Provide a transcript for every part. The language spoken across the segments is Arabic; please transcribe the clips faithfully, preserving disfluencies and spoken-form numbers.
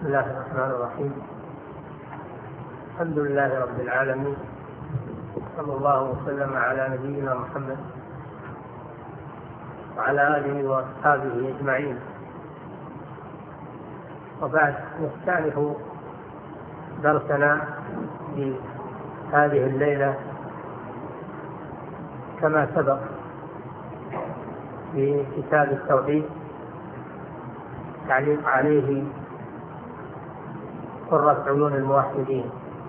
بسم الله الرحمن الرحيم. الحمد لله رب العالمين، صلى الله وسلم على نبينا محمد وعلى آله وأصحابه أجمعين. وبعد، نستأنف درسنا في هذه الليلة كما سبق في كتاب التوحيد، تعليق عليه قرة عيون الموحدين.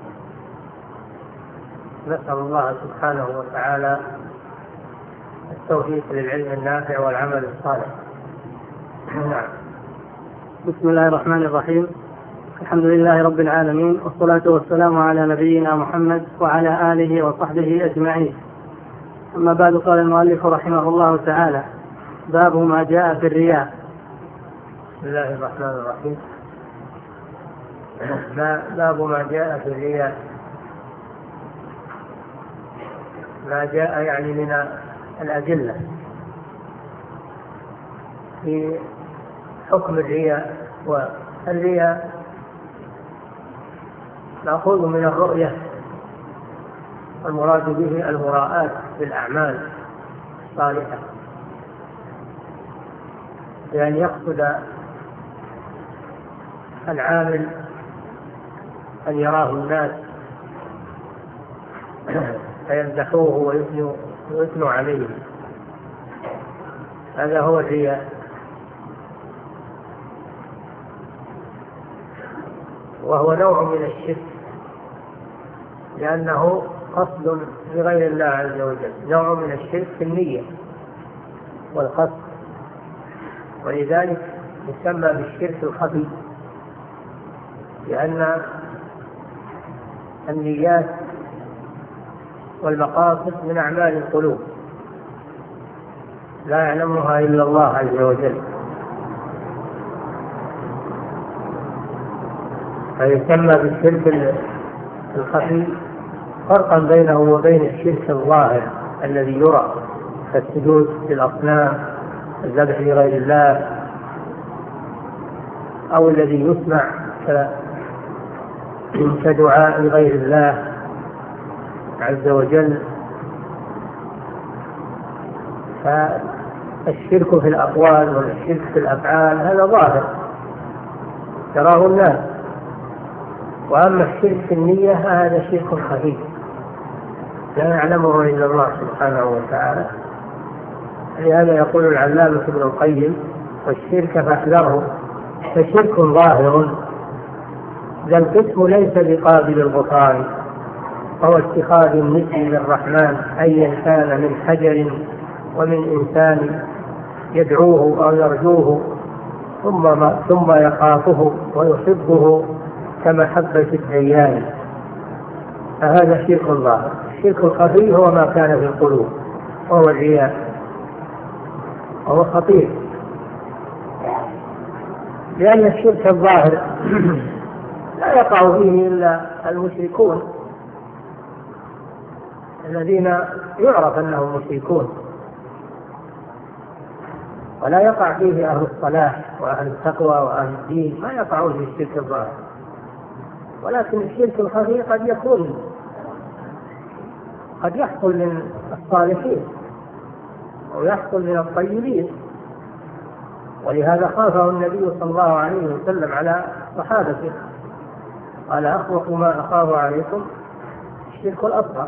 نسأل الله سبحانه وتعالى التوفيق للعلم النافع والعمل الصالح. نعم. بسم الله الرحمن الرحيم. الحمد لله رب العالمين، والصلاة والسلام على نبينا محمد وعلى آله وصحبه أجمعين. أما بعد، قال المؤلف رحمه الله تعالى: باب ما جاء في الرياء. بسم الله الرحمن الرحيم. باب ما جاء في الرياء. ما جاء يعني من الأدلة في حكم الرياء. والرياء مأخوذ من الرؤية، والمراد به المراءة بالأعمال الصالحة، بأن يقصد العامل أن يراه الناس فيمدحوه ويثنوا ويثنوا عليه. هذا هو الرياء. وهو نوع من الشرك، لأنه قصد لغير الله عز وجل، نوع من الشرك في النية والقصد، ولذلك يسمى بالشرك الخفي، لأن النيات والمقاصد من أعمال القلوب لا يعلمها إلا الله عز وجل، فيسمى بالشرك الخفي، فرقا بينه وبين الشرك الظاهر الذي يرى، كالسجود للأصنام، الذبح لغير الله، أو الذي يسمع كدعاء غير الله عز وجل. فالشرك في الأقوال والشرك في الأفعال هذا ظاهر يراه الناس، وأما الشرك في النية هذا شرك خفي لا يعلمه إلا الله سبحانه وتعالى. لهذا يقول العلامة ابن القيم: والشرك فاحذره، فشرك ظاهر ذا القسم ليس بقابل الغفران، وهو اتخاذ النسل للرحمن أيا كان من حجر ومن إنسان يدعوه أو يرجوه ثم ثم يخافه ويحبه كمحبة الديان، فهذا شرك ظاهر. الشرك الخفي هو ما كان في القلوب، وهو الرياء، وهو خطير، لأن الشرك الظاهر لا يقع فيه إلا المشركون الذين يعرف أنهم مشركون، ولا يقع فيه أهل الصلاح وأهل التقوى وأهل الدين، ما يقعون في الشرك الظاهر. ولكن الشرك الخفي قد يكون قد يحصل من الصالحين ويحصل من الطيبين، ولهذا خافه النبي صلى الله عليه وسلم على صحابته، قال: أخوف ما أخاف عليكم الشرك الأصغر.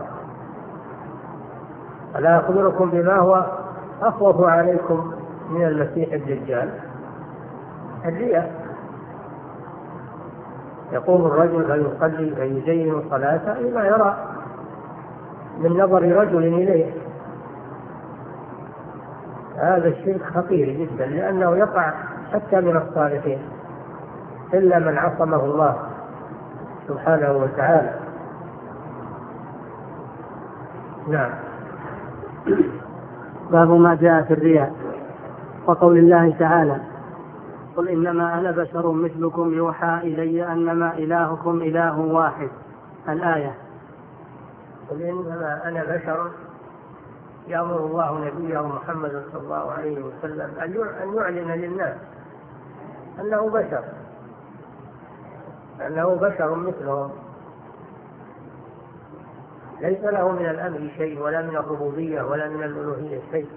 ألا أخبركم بما هو أخوف عليكم من المسيح الدجال؟ الرياء. يقوم الرجل فيصلي فيزين صلاته لما يرى من نظر رجل إليه. هذا الشرك خطير جدا، لأنه يقع حتى من الصالحين إلا من عصمه الله سبحانه وتعالى. نعم. باب ما جاء في الرياء. وقول الله تعالى: قل إنما أنا بشر مثلكم يوحى إلي أنما إلهكم إله واحد. الآية. قل إنما أنا بشر، يأمر الله نبيه محمد صلى الله عليه وسلم أن يعلن للناس أنه بشر، أنه بشر مثلهم، ليس له من الأمر شيء ولا من الربوبية ولا من الألوهية شيء،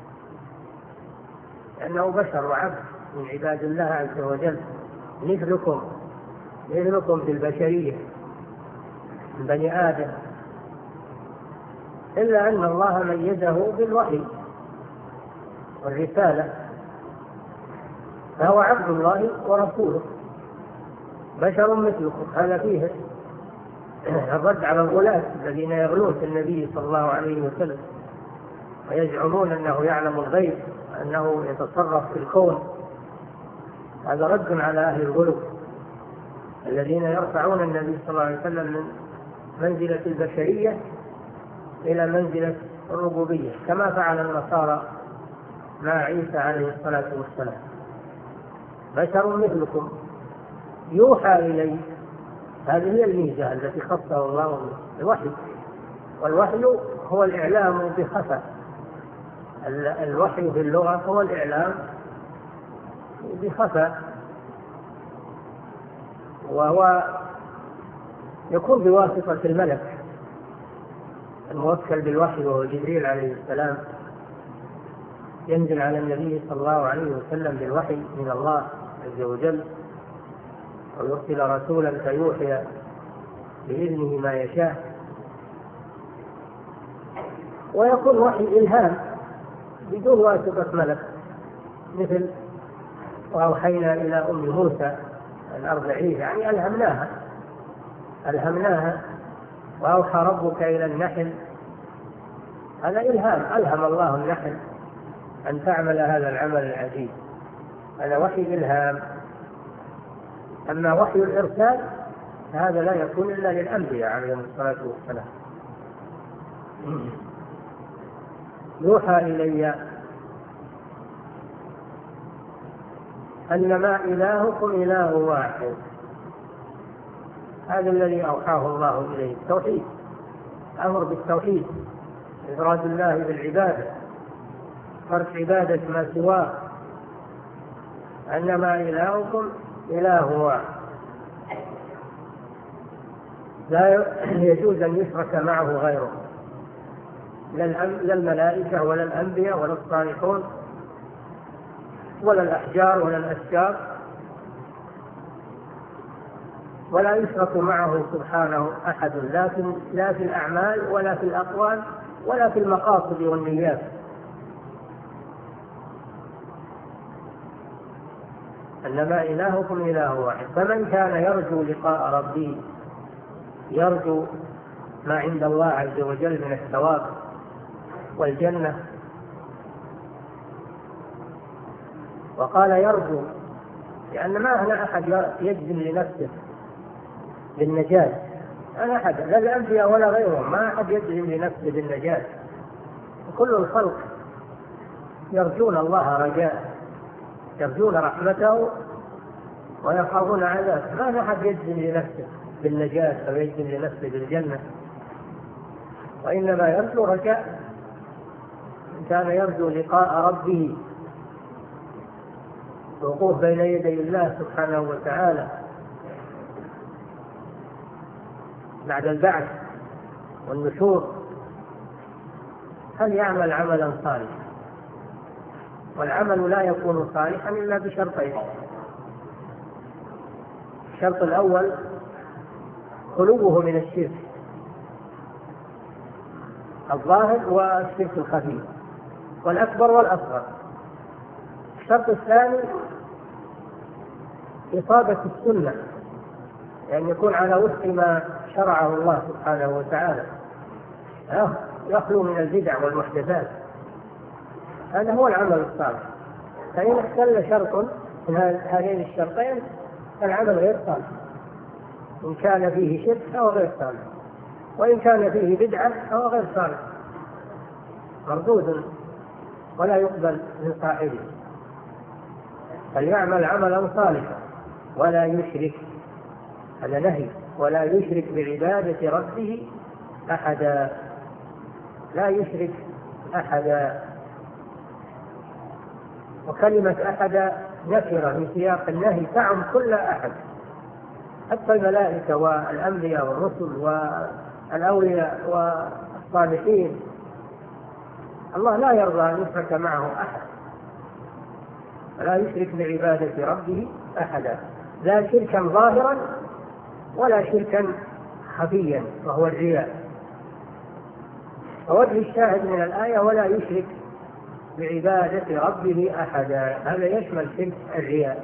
لأنه بشر وعبد من عباد الله عز وجل، مثلكم مثلكم في البشرية من بني آدم، إلا أن الله ميزه بالوحي والرسالة، فهو عبد الله ورسوله بشر مثلكم. هذا فيه الرد على الغلاة الذين يغلون في النبي صلى الله عليه وسلم ويزعمون أنه يعلم الغيب، أنه يتصرف في الكون. هذا رد على أهل الغلو الذين يرفعون النبي صلى الله عليه وسلم من منزلة البشرية إلى منزلة الربوبية، كما فعل النصارى مع عيسى عليه الصلاة والسلام. بشر مثلكم يوحى إليه، هذه هي الميزة التي خصه الله بالوحي، والوحي هو الإعلام بخفاء. الوحي في اللغة هو الإعلام بخفاء، وهو يكون بواسطة الملك الموكل بالوحي وهو جبريل عليه السلام، ينزل على النبي صلى الله عليه وسلم بالوحي من الله عز وجل، ويرسل رسولا فيوحي بإذنه ما يشاء، ويكون وحي إلهام بدون واسطة ملك، مثل وأوحينا إلى أم موسى أن أرضعيه، يعني ألهمناها ألهمناها وأوحى ربك إلى النحل، هذا إلهام، ألهم الله النحل أن تعمل هذا العمل العجيب، هذا وحي إلهام. أما وحي الإرسال هذا لا يكون إلا للأنبياء عليهم الصلاة والسلام. يوحى إلي أنما إلهكم إله واحد، هذا الذي أوحاه الله إليه، التوحيد، أمر بالتوحيد، إفراد الله بالعبادة، ترك عبادة ما سواه، أنما إلهكم إله واحد، لا يجوز أن يشرك معه غيره، لا الملائكة ولا الأنبياء ولا الصالحون ولا الأحجار ولا الأشجار، ولا يشرك معه سبحانه أحد، لا في الأعمال ولا في الأقوال ولا في المقاصد والنيات. إنما إلهكم إله واحد، فمن كان يرجو لقاء ربه، يرجو ما عند الله عز وجل من الثواب والجنة، وقال يرجو لأن ما هنا أحد يجزم لنفسه بالنجاة، أنا أحد لا الأنبياء ولا غيرهم، ما أحد يجزم لنفسه بالنجاة، كل الخلق يرجون الله رجاء، يرجون رحمته ويخافون عذابه، ما أحد يجزم لنفسه بالنجاة أو يجزم لنفسه بالجنة، وإنما يرجو رجاء. إن كان يرجو لقاء ربه، الوقوف بين يدي الله سبحانه وتعالى بعد البعث والنشور، هل يعمل عملا صالحا، والعمل لا يكون صالحا إلا بشرطين. الشرط الأول خلوه من الشرك الظاهر والشرك الخفي والأكبر والأصغر. الشرط الثاني إصابة السنة، يعني يكون على وفق ما شرعه الله سبحانه وتعالى، يخلو من البدع والمحدثات، هذا هو العمل الصالح. فإن اختل شرط من هذين الشرطين العمل غير صالح، إن كان فيه شرك فهو غير صالح، وإن كان فيه بدعة فهو غير صالح، مردود ولا يقبل من صاحبه. فليعمل عملا صالحا ولا يشرك، هذا نهي، ولا يشرك بعبادة ربه أحدا، لا يشرك أحدا. وكلمة أحدا نكرة في سياق النهي تعم كل أحد، حتى الملائكة والأنبياء والرسل والأولياء والصالحين الله لا يرضى أن يشرك معه أحد، فلا يشرك بعبادة ربه أحدا، لا شركا ظاهرا ولا شركا خفيا وهو الرياء. فوجه الشاهد من الآية ولا يشرك بعبادة ربه أحدا، هذا يشمل شرك الرياء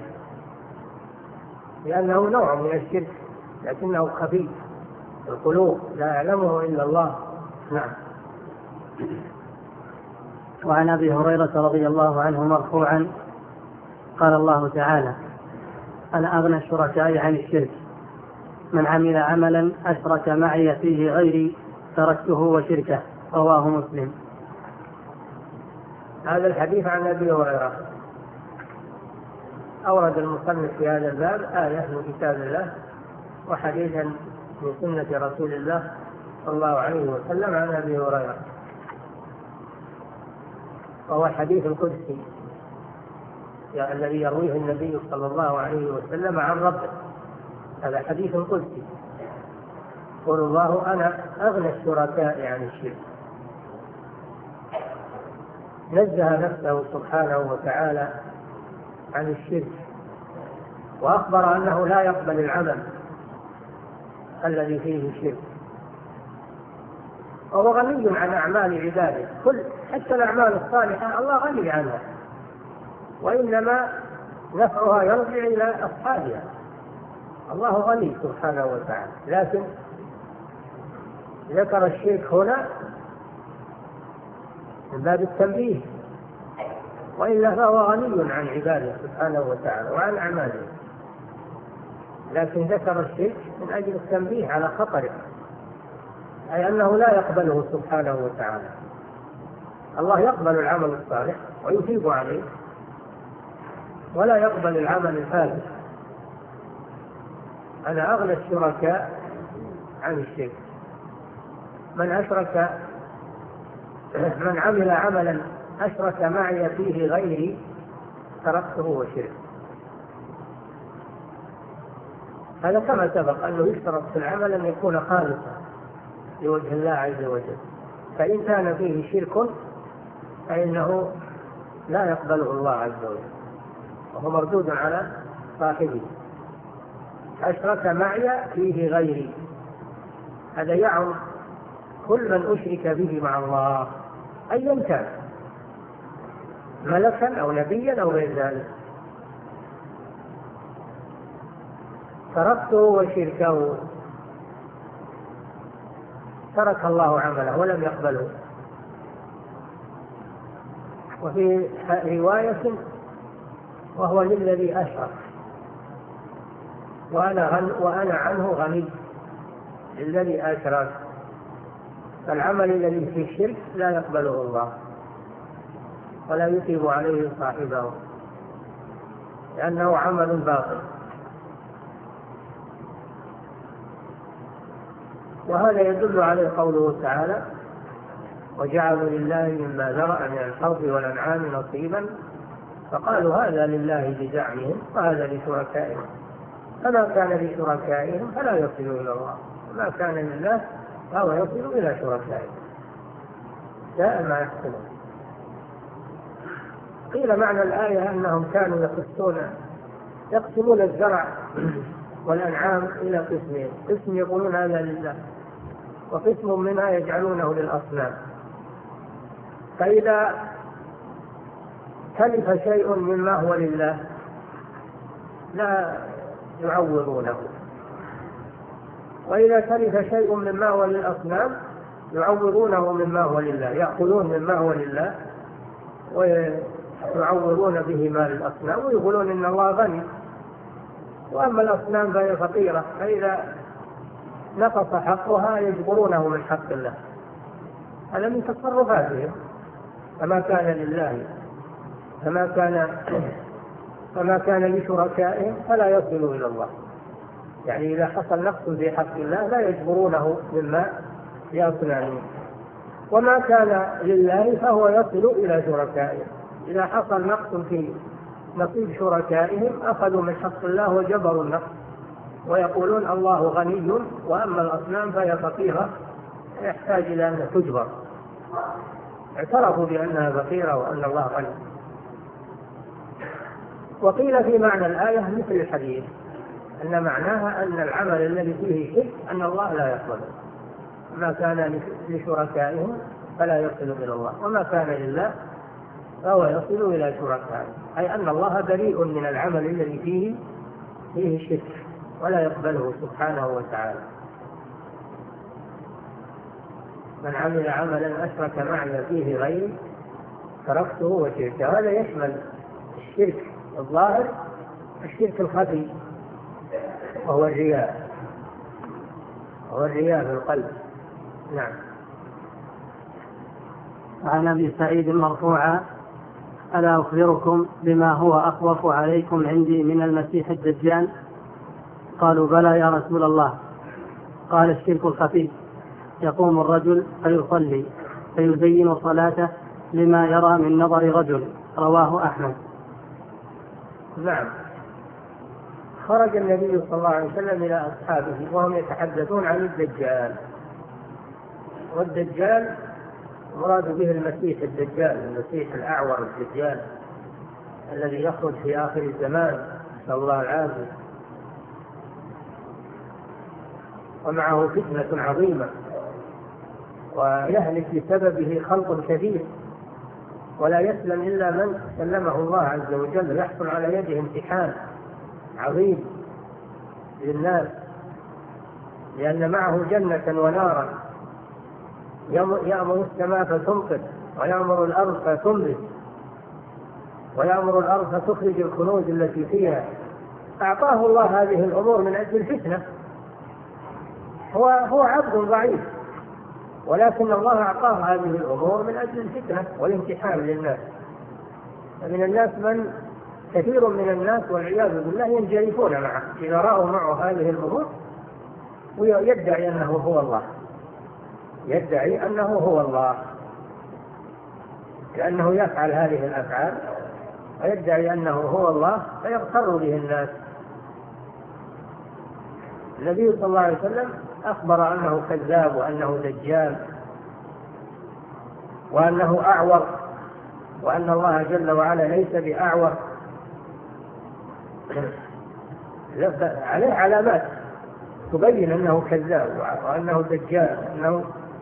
لأنه نوع من الشرك لكنه خفي القلوب لا يعلمه إلا الله. نعم. وعن أبي هريرة رضي الله عنه مرفوعا قال الله تعالى: أنا أغنى الشركاء عن الشرك، من عمل عملا أشرك معي فيه غيري تركته وشركه، رواه مسلم. هذا الحديث عن أبي هريرة أورد المصنف في هذا الباب آية من كتاب الله وحديثا من سنة رسول الله صلى الله عليه وسلم عن أبي هريرة، وهو الحديث القدسي يعني الذي يرويه النبي صلى الله عليه وسلم عن ربه. هذا حديث قدسي يقول الله: أنا أغنى الشركاء عن الشرك. نزه نفسه سبحانه وتعالى عن الشرك، وأخبر أنه لا يقبل العمل الذي فيه الشرك، وهو غني عن أعمال عباده، كل حتى الأعمال الصالحة الله غني عنها، وإنما نفعها يرجع إلى أصحابها. الله غني سبحانه وتعالى، لكن ذكر الشرك هنا من باب التنبيه، وإلا فهو غني عن عباده سبحانه وتعالى وعن أعماله، لكن ذكر الشرك من أجل التنبيه على خطره، أي أنه لا يقبله سبحانه وتعالى. الله يقبل العمل الصالح ويثيب عليه، ولا يقبل العمل الفاسد. أنا أغنى الشركاء عن الشرك، من أشرك من عمل عملا أشرك معي فيه غيري تركته وشركه. هذا كما سبق أنه يشترط في العمل أن يكون خالصا لوجه الله عز وجل، فإن كان فيه شرك فإنه لا يقبله الله عز وجل وهو مردود على صاحبه. أشرك معي فيه غيري، هذا يعم كل من أشرك به مع الله أيا كان، ملكا أو نبيا أو غير ذلك. تركته وشركه، ترك الله عمله ولم يقبله. وفي رواية: وهو للذي أشرك وأنا, غن وأنا عنه غني. للذي أشرك، فالعمل الذي فيه الشرك لا يقبله الله ولا يثيب عليه صاحبه لأنه عمل باطل. وهذا يدل عليه قوله تعالى: وجعلوا لله مما ذرأ من الحرث والأنعام نصيبا فقالوا هذا لله بزعمهم وهذا لشركائهم، فما كان لشركائهم فلا يصل إلى الله، وما كان لله فهو يصل إلى شركائهم، لا ما يحصلون. قيل معنى الآية أنهم كانوا يقسمون يقسمون الزرع والأنعام إلى قسمين، قسم يقولون هذا لله، وقسم منها يجعلونه للأصنام. فإذا تلف شيء مما هو لله لا يعوضونه، وإذا تلف شيء مما هو للأصنام يعوضونه مما هو لله، يأخذون مما هو لله ويعوضون به ما للأصنام ويقولون إن الله غني، وأما الأصنام فهي فقيرة، فإذا نقص حقها يجبرونه من حق الله. هذا من تصرفاتهم، فما كان لله فما كان فما كان لشركائهم فلا يصل إلى الله. يعني إذا حصل نقص في حق الله لا يجبرونه مما لأصنامهم، وما كان لله فهو يصل إلى شركائهم. إذا حصل نقص في نصيب شركائهم أخذوا من حق الله وجبروا النقص ويقولون الله غني وأما الأصنام فهي فقيرة يحتاج إلى أن تجبر. اعترفوا بأنها فقيرة وأن الله غني. وقيل في معنى الآية مثل الحديث، أن معناها أن العمل الذي فيه شرك أن الله لا يقبله، ما كان لشركائهم فلا يصل إلى الله، وما كان لله فهو يصل إلى شركائهم، أي أن الله بريء من العمل الذي فيه فيه شرك ولا يقبله سبحانه وتعالى. من عمل عملا أشرك معي فيه غيري تركته وشركه. هذا يشمل الشرك الظاهر والشرك الخفي، وهو الرياء، وهو الرياء في القلب. نعم. عن أبي سعيد مرفوعا: ألا أخبركم بما هو أخوف عليكم عندي من المسيح الدجال؟ قالوا: بلى يا رسول الله. قال: الشرك الخفي، يقوم الرجل فيصلي فيزين صلاته لما يرى من نظر رجل. رواه أحمد. نعم. خرج النبي صلى الله عليه وسلم إلى أصحابه وهم يتحدثون عن الدجال، والدجال مراد به المسيح الدجال، المسيح الأعور الدجال الذي يخرج في آخر الزمان، نسأل الله العافية. ومعه فتنة عظيمة ويهلك بسببه خلق كثير، ولا يسلم إلا من سلمه الله عز وجل، يحصل على يده امتحان عظيم للناس، لأن معه جنة ونارا، يأمر السماء فتمطر، ويأمر الأرض فتنبت، ويأمر الأرض فتخرج الكنوز التي فيها. أعطاه الله هذه الأمور من أجل الفتنة، هو هو عبد ضعيف، ولكن الله أعطاه هذه الأمور من أجل الفتنة والامتحان للناس. فمن الناس من كثير من الناس والعياذ بالله ينجرفون معه إذا رأوا معه هذه الأمور، ويدعي أنه هو الله، يدعي أنه هو الله لأنه يفعل هذه الأفعال، ويدعي أنه هو الله فيغتر به الناس. النبي صلى الله عليه وسلم أخبر أنه كذاب، وأنه دجال، وأنه أعور، وأن الله جل وعلا ليس بأعور، عليه علامات تبين أنه كذاب وأنه دجال وأنه,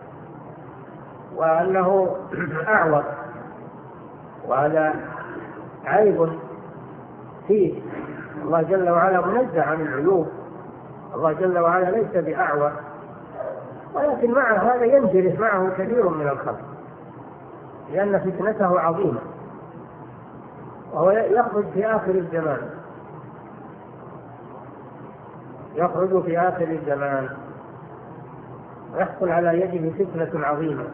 وأنه أعور، وهذا عيب فيه. الله جل وعلا منزه عن العيوب، الله جل وعلا ليس بأعور، ولكن مع هذا ينجرف معه كثير من الخلق لأن فتنته عظيمة، وهو يخرج في آخر الزمان، يخرج في آخر الزمان ويحصل على يده فتنة عظيمة.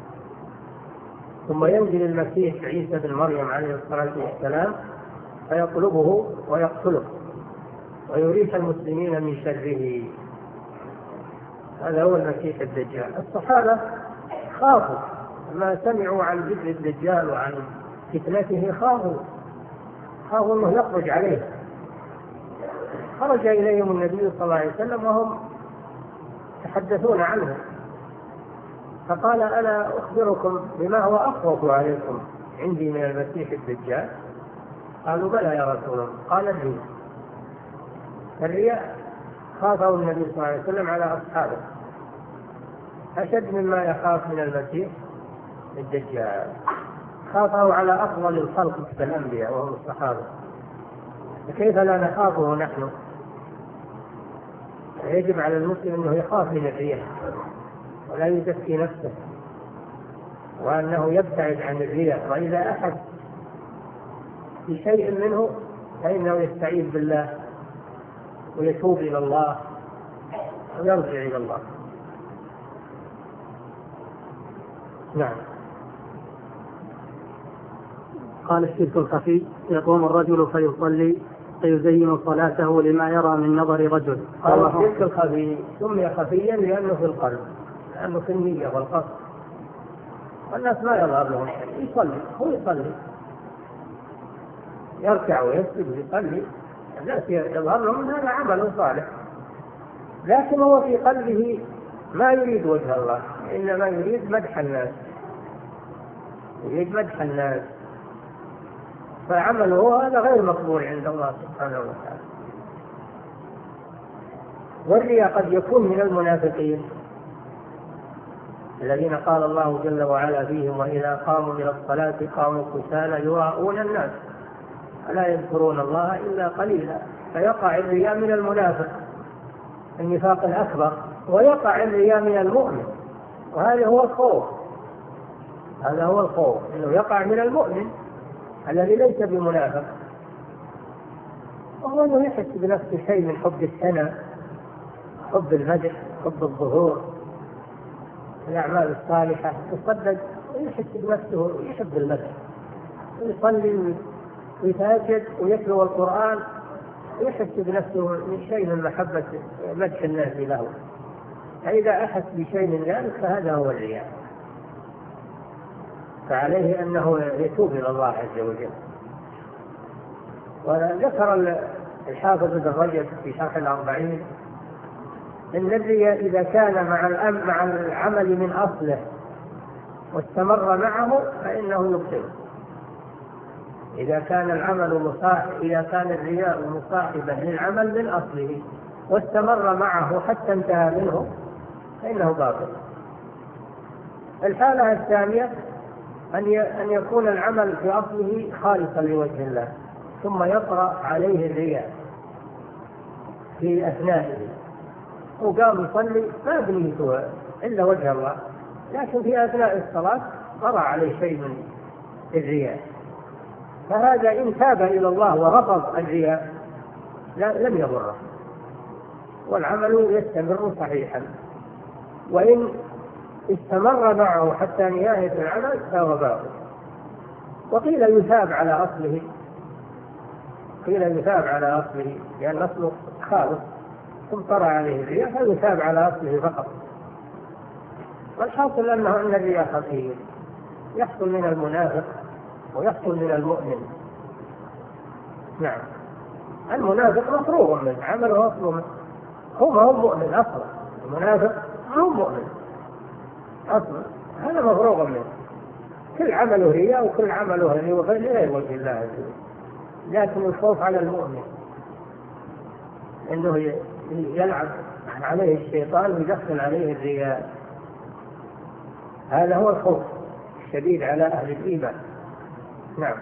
ثم ينزل المسيح عيسى بن مريم عليه الصلاة والسلام فيطلبه ويقتله ويريح المسلمين من شره. هذا هو المسيح الدجال. الصحابة خافوا لما سمعوا عن ذكر الدجال وعن فتنته، خافوا خافوا انه يخرج عليه. خرج اليهم النبي صلى الله عليه وسلم وهم يتحدثون عنه، فقال: ألا أخبركم بما هو أخوف عليكم عندي من المسيح الدجال؟ قالوا: بلى يا رسول الله. قال: الرياء. الرياء خافه النبي صلى الله عليه وسلم على أصحابه أشد مما يخاف من المسيح الدجال. خافه على أفضل الخلق كالأنبياء وهم الصحابة، فكيف لا نخافه نحن؟ يجب على المسلم أنه يخاف من الرياء ولا يزكي نفسه، وأنه يبتعد عن الرياء، وإذا أحد في شيء منه فإنه يستعيذ بالله ويتوب إلى الله ويرجع إلى الله. نعم. قال: الشرك الخفي، يقوم الرجل فيصلي فيزين صلاته لما يرى من نظر رجل. قال: الشرك الخفي سمي خفيا لأنه في القلب، لأنه في النية والقصد، والناس ما يظهر لهم شيء، يصلي هو يصلي، يركع ويسجد ويصلي، الناس يظهر لهم هذا عمل صالح، لكن هو في قلبه ما يريد وجه الله، إنما يريد مدح الناس، يريد مدح الناس، فعمله هذا غير مقبول عند الله سبحانه وتعالى. والرياء قد يكون من المنافقين الذين قال الله جل وعلا فيهم: وإذا قاموا إلى الصلاة قاموا كسالى يراءون الناس ولا يذكرون الله إلا قليلا. فيقع الرياء من المنافق النفاق الأكبر، ويقع الرياء من المؤمن، وهذا هو الخوف، هذا هو الخوف إنه يقع من المؤمن الذي ليس بمنافق، وهو أنه يحس بنفسه شيء من حب الثناء، حب المدح، حب الظهور، الأعمال الصالحة، يصدق ويحس بنفسه يحب المدح، ويصلي ويتهجد ويتلو القرآن ويحس بنفسه من شيء من محبة مدح الناس له. فإذا أحس بشيء من ذلك فهذا هو الرياء، فعليه أنه يتوب إلى الله عز وجل. وذكر الحافظ ابن رجب في شرح الأربعين إن الرياء إذا كان مع مع العمل من أصله واستمر معه فإنه يبطل. إذا كان العمل مصاحب إذا كان الرياء مصاحبا للعمل من أصله واستمر معه حتى انتهى منه فإنه باطل. الحالة الثانية أن يكون العمل في أصله خالصا لوجه الله، ثم يطرأ عليه الرياء في أثنائه، وقام يصلي ما بنيته إلا وجه الله، لكن في أثناء الصلاة طرأ عليه شيء من الرياء، فهذا إن تاب إلى الله ورفض الرياء لم يضره، والعمل يستمر صحيحا. وإن استمر معه حتى نهاية العمل فهو باطل. وقيل يثاب على أصله، قيل يثاب على أصله لأن يعني أصله خالص ثم طرأ عليه الرياء فيثاب على أصله فقط. والحاصل أنه أن الرياء خطير، يحصل من المنافق ويحصل من المؤمن. نعم، المنافق مفروغ منه، عمله أصله هو ما هو مؤمن أصلا، المنافق هو مؤمن أصلا، هذا مفروغ منه، كل عمله رياء وكل عمله غير وجه الله عز وجل. لكن الخوف على المؤمن أنه يلعب عليه الشيطان ويدخل عليه الرياء، هذا هو الخوف الشديد على أهل الإيمان. نعم.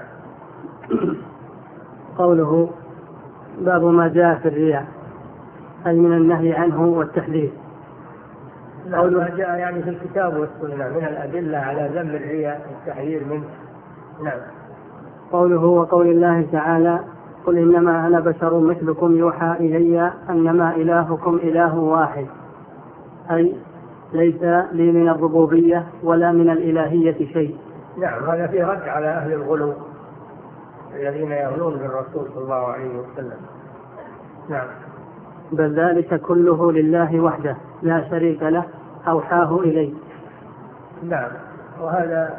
قوله باب ما جاء في الرياء، هل من النهي عنه والتحذير؟ قول ما جاء يعني في الكتاب والسنة من الأدلة على ذم الرياء والتحذير منه. نعم. قوله وقول الله تعالى: قل إنما أنا بشر مثلكم يوحى إلي أنما إلهكم إله واحد، أي ليس لي من الربوبية ولا من الإلهية شيء. نعم، هذا فيه رد على أهل الغلو الذين يغلون بالرسول صلى الله عليه وسلم. نعم. بل ذلك كله لله وحده لا شريك له أوحاه إليه. نعم، وهذا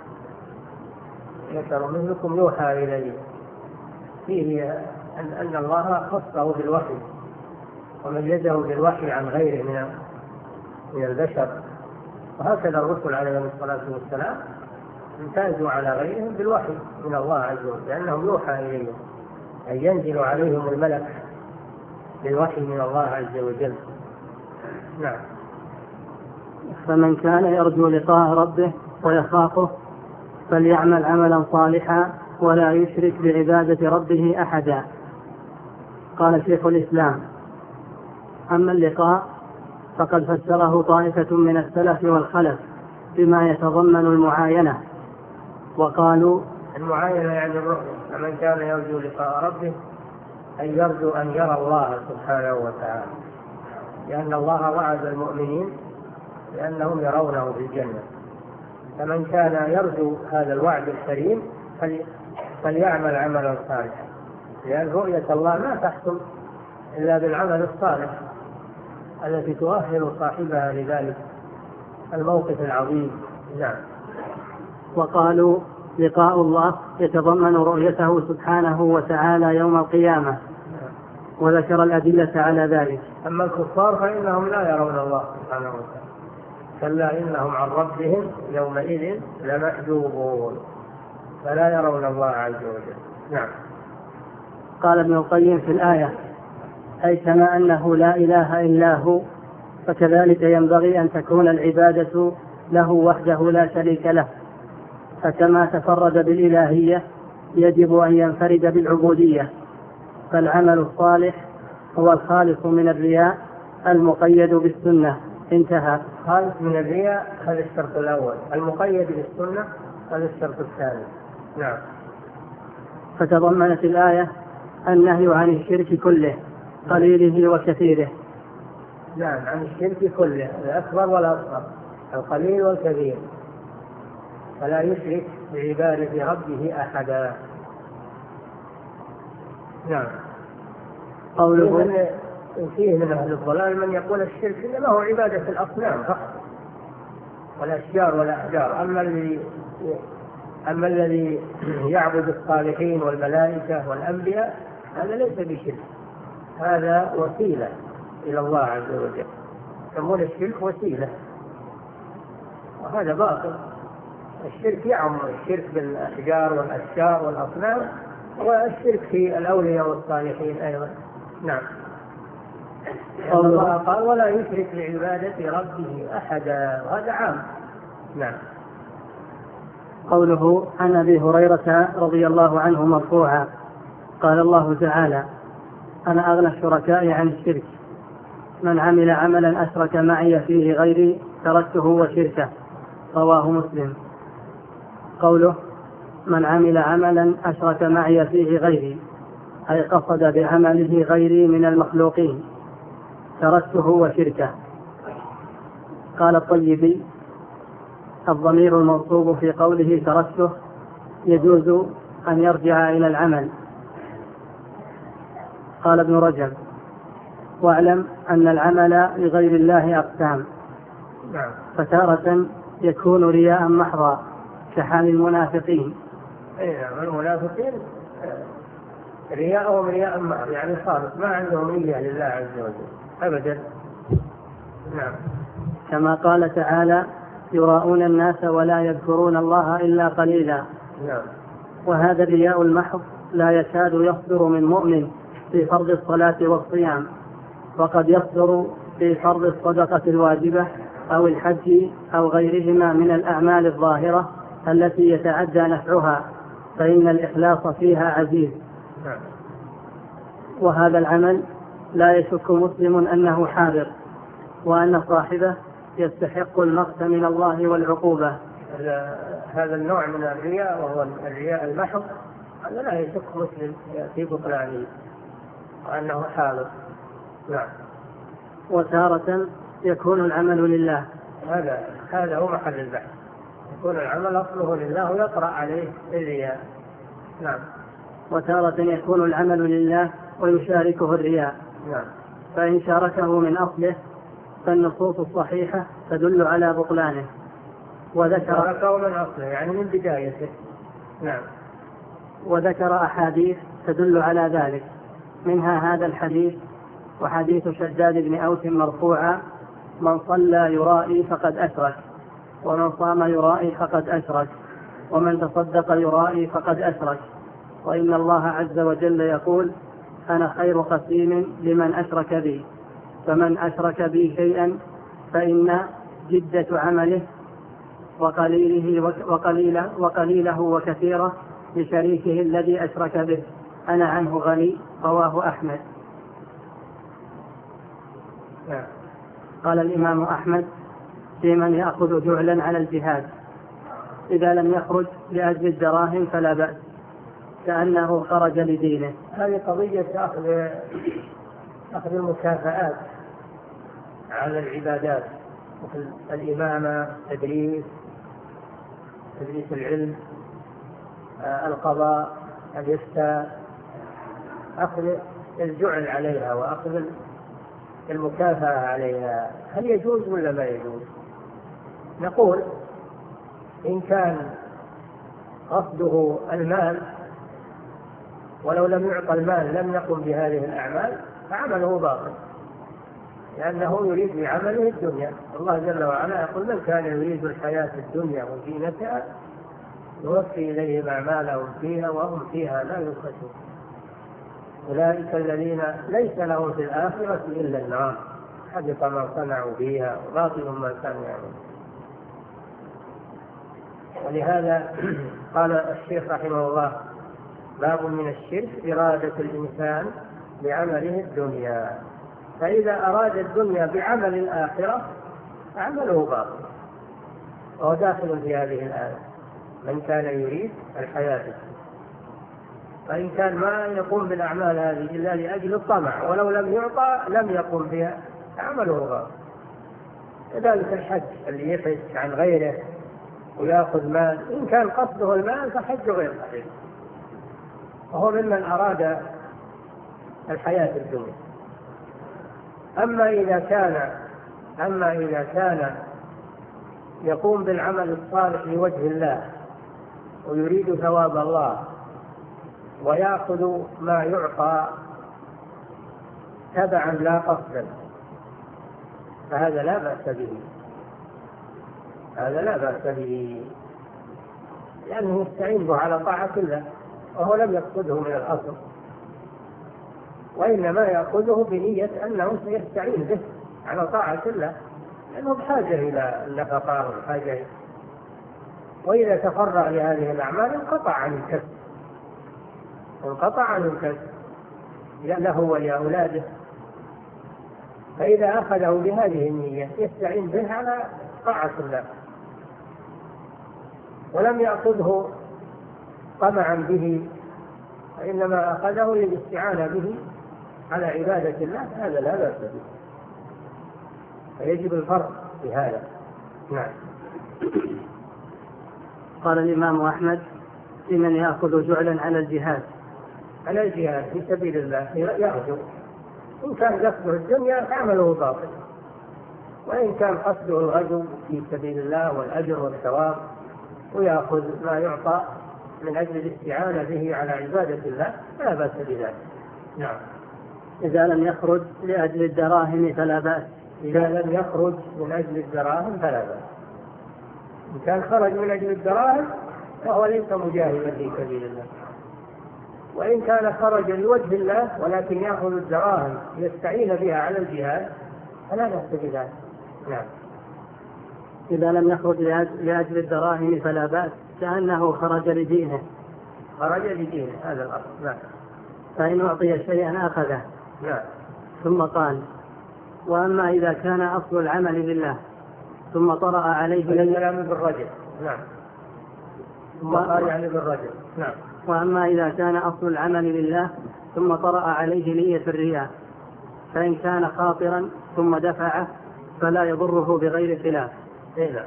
ذكر مثلكم يوحى إليه فيه أن, أن الله خصه بالوحي وميزه بالوحي عن غيره من من البشر، وهكذا الرسل عليهم الصلاة والسلام امتازوا على غيرهم بالوحي من الله عز وجل، لأنهم يوحى إليهم أي ينزل عليهم الملك بالوحي من الله عز وجل. نعم. فمن كان يرجو لقاء ربه ويخافه فليعمل عملا صالحا ولا يشرك بعبادة ربه أحدا. قال شيخ الإسلام: أما اللقاء فقد فسره طائفة من السلف والخلف بما يتضمن المعاينة، وقالوا المعاينة يعني الرؤية، فمن كان يرجو لقاء ربه أن يرجو أن يرى الله سبحانه وتعالى، لأن الله وعد المؤمنين لأنهم يرونه في الجنة. فمن كان يرجو هذا الوعد الكريم فليعمل عملا صالحا، لأن رؤية الله ما تحصل إلا بالعمل الصالح التي تؤهل صاحبها لذلك الموقف العظيم. نعم. وقالوا لقاء الله يتضمن رؤيته سبحانه وتعالى يوم القيامة، وذكر الأدلة على ذلك. أما الكفار فإنهم لا يرون الله سبحانه وتعالى، كلا إنهم عن ربهم يومئذ لمحجوبون، فلا يرون الله عز وجل. نعم. قال ابن القيم في الآية: أي كما أنه لا إله إلا هو فكذلك ينبغي أن تكون العبادة له وحده لا شريك له، فكما تفرد بالإلهية يجب أن ينفرد بالعبودية، فالعمل الصالح هو الخالص من الرياء المقيد بالسنة. انتهى. خالص من الرياء هذا الشرط الأول، المقيد بالسنة هذا الشرط الثاني. نعم. فتضمنت الآية النهي عن الشرك كله قليله وكثيره. نعم، عن الشرك كله، الأكبر والأصغر، القليل والكثير، فلا يشرك بعبادة ربه أحدا. نعم. قوله: فيه من أهل الضلال من يقول الشرك إنما هو عبادة الأصنام فقط والأشجار والأحجار، أما الذي أما الذي يعبد الصالحين والملائكة والأنبياء هذا ليس بشرك، هذا وسيلة إلى الله عز وجل، يسمون الشرك وسيلة، وهذا باطل. الشرك يعم الشرك بالأحجار والأشجار والأصنام، والشرك في الأولياء والصالحين أيضا. نعم. الله قال: ولا يشرك بعبادة ربه أحدا، هذا عام. نعم. قوله: عن أبي هريرة رضي الله عنه مرفوعا قال الله تعالى: أنا أغنى الشركاء عن الشرك، من عمل عملا أشرك معي فيه غيري تركته وشركه، رواه مسلم. قوله: من عمل عملا أشرك معي فيه غيري، أي قصد بعمله غيري من المخلوقين، تركته وشركه. قال الطيبي: الضمير المنصوب في قوله تركته يجوز أن يرجع إلى العمل. قال ابن رجب: واعلم أن العمل لغير الله أقسام، فتارة يكون رياء محضا كحال المنافقين. المنافقين رياءهم رياء محض، يعني خالص ما عندهم نية لله عز وجل أبدا. نعم. كما قال تعالى: يراءون الناس ولا يذكرون الله إلا قليلا. نعم. وهذا الرياء المحض لا يكاد يصدر من مؤمن في فرض الصلاة والصيام، وقد يصدر في فرض الصدقة الواجبة أو الحج أو غيرهما من الأعمال الظاهرة التي يتعدى نفعها، فإن الإخلاص فيها عزيز. نعم. وهذا العمل لا يشك مسلم أنه حاضر، وأن صاحبه يستحق المقت من الله والعقوبة. هذا النوع من الرياء وهو الرياء المحض هذا لا يشك مسلم في بطلانه وأنه حاضر. نعم. وتارة يكون العمل لله، هذا هذا هو محل البحث، يكون العمل أصله لله ويطرأ عليه الرياء. نعم. وتارة يكون العمل لله ويشاركه الرياء. نعم. فإن شاركه من أصله فالنصوص الصحيحة تدل على بطلانه. وذكر شاركه من أصله يعني من بدايته. نعم. وذكر أحاديث تدل على ذلك، منها هذا الحديث وحديث شداد بن أوس مرفوعا: من صلى يرائي فقد أشرك، ومن صام يرائي فقد أشرك، ومن تصدق يرائي فقد أشرك، وإن الله عز وجل يقول: أنا خير قسيم لمن أشرك بي، فمن أشرك بي شيئا فإن جدة عمله وقليله وقليله, وقليله وكثيره لشريكه الذي أشرك به أنا عنه غني. رواه أحمد. قال الإمام أحمد في من يأخذ جعلا على الجهاد: إذا لم يخرج لأجل الدراهم فلا بأس، كأنه خرج لدينه. هذه قضية أخذ أخذ المكافآت على العبادات، مثل الإمامة، تدريس تدريس العلم، القضاء، الإفتاء، أخذ الجعل عليها وأخذ المكافأة عليها، هل يجوز ولا ما يجوز؟ نقول إن كان قصده المال ولو لم يعطى المال لم يقم بهذه الأعمال فعمله باطل، لأنه يريد بعمله الدنيا. الله جل وعلا يقول: من كان يريد الحياة الدنيا وزينتها نوفي إليهم أعمالهم فيها وهم فيها لا يبخسون، أولئك الذين ليس لهم في الآخرة إلا النار، حبط ما صنعوا فيها وباطل ما كانوا يعملون. ولهذا قال الشيخ رحمه الله: باب من الشرك إرادة الإنسان بعمله الدنيا، فإذا أراد الدنيا بعمل الآخرة فعمله باطل، وهو داخل في هذه الآية: من كان يريد الحياة. فإن كان ما يقوم بالأعمال هذه إلا لأجل الطمع ولو لم يعطى لم يقوم بها عمله باطل. كذلك الحج اللي يحج عن غيره ويأخذ مال، إن كان قصده المال فحج غير صحيح، وهو ممن أراد الحياة الدنيا. أما إذا كان أما إذا كان يقوم بالعمل الصالح لوجه الله ويريد ثواب الله ويأخذ ما يعطى تبعا لا قصدا، فهذا لا بأس به، هذا لا بأس به، لأنه يستعين به على طاعة الله وهو لم يقصده من الأصل، وإنما يأخذه بنية أنه سيستعين به على طاعة الله، لأنه بحاجة إلى النفقة والحاجة. وإذا تفرغ لهذه الأعمال انقطع عن الكسب، انقطع عن الكسب له ولأولاده. فإذا أخذه بهذه النية يستعين به على طاعة الله، ولم يأخذه طمعا به، وإنما أخذه للاستعانة به على عبادة الله، هذا لا بأس به، فيجب الفرق في هذا. نعم. قال الإمام أحمد: لمن يأخذ جعلا على الجهاد. على الجهاد في سبيل الله يأخذ، إن كان قصده الدنيا فعمله باطل، وإن كان قصده الغزو في سبيل الله والأجر والثواب ويأخذ ما يعطى من أجل الاستعانة به على عبادة الله فلا بأس بذلك. نعم. إذا لم يخرج لأجل الدراهم فلا بأس. إذا لم يخرج من أجل الدراهم فلا بأس. إن كان خرج من أجل الدراهم فهو ليس مجاهدا في سبيل الله، وإن كان خرج لوجه الله ولكن يأخذ الدراهم يستعين بها على الجهاد فلا بأس بذلك. نعم. إذا لم يخرج لأجل الدراهم فلا بأس، كأنه خرج لدينه. خرج لدينه، هذا الأصل. نعم. فإن أعطي شيئا أخذه. نعم. ثم قال: وأما إذا كان أصل العمل لله ثم طرأ عليه الكلام بالرجل. نعم. ثم قال يعني بالرجل. نعم. وأما إذا كان أصل العمل لله ثم طرأ عليه نية الرياء، فإن كان خاطرا ثم دفعه فلا يضره بغير خلاف. إذا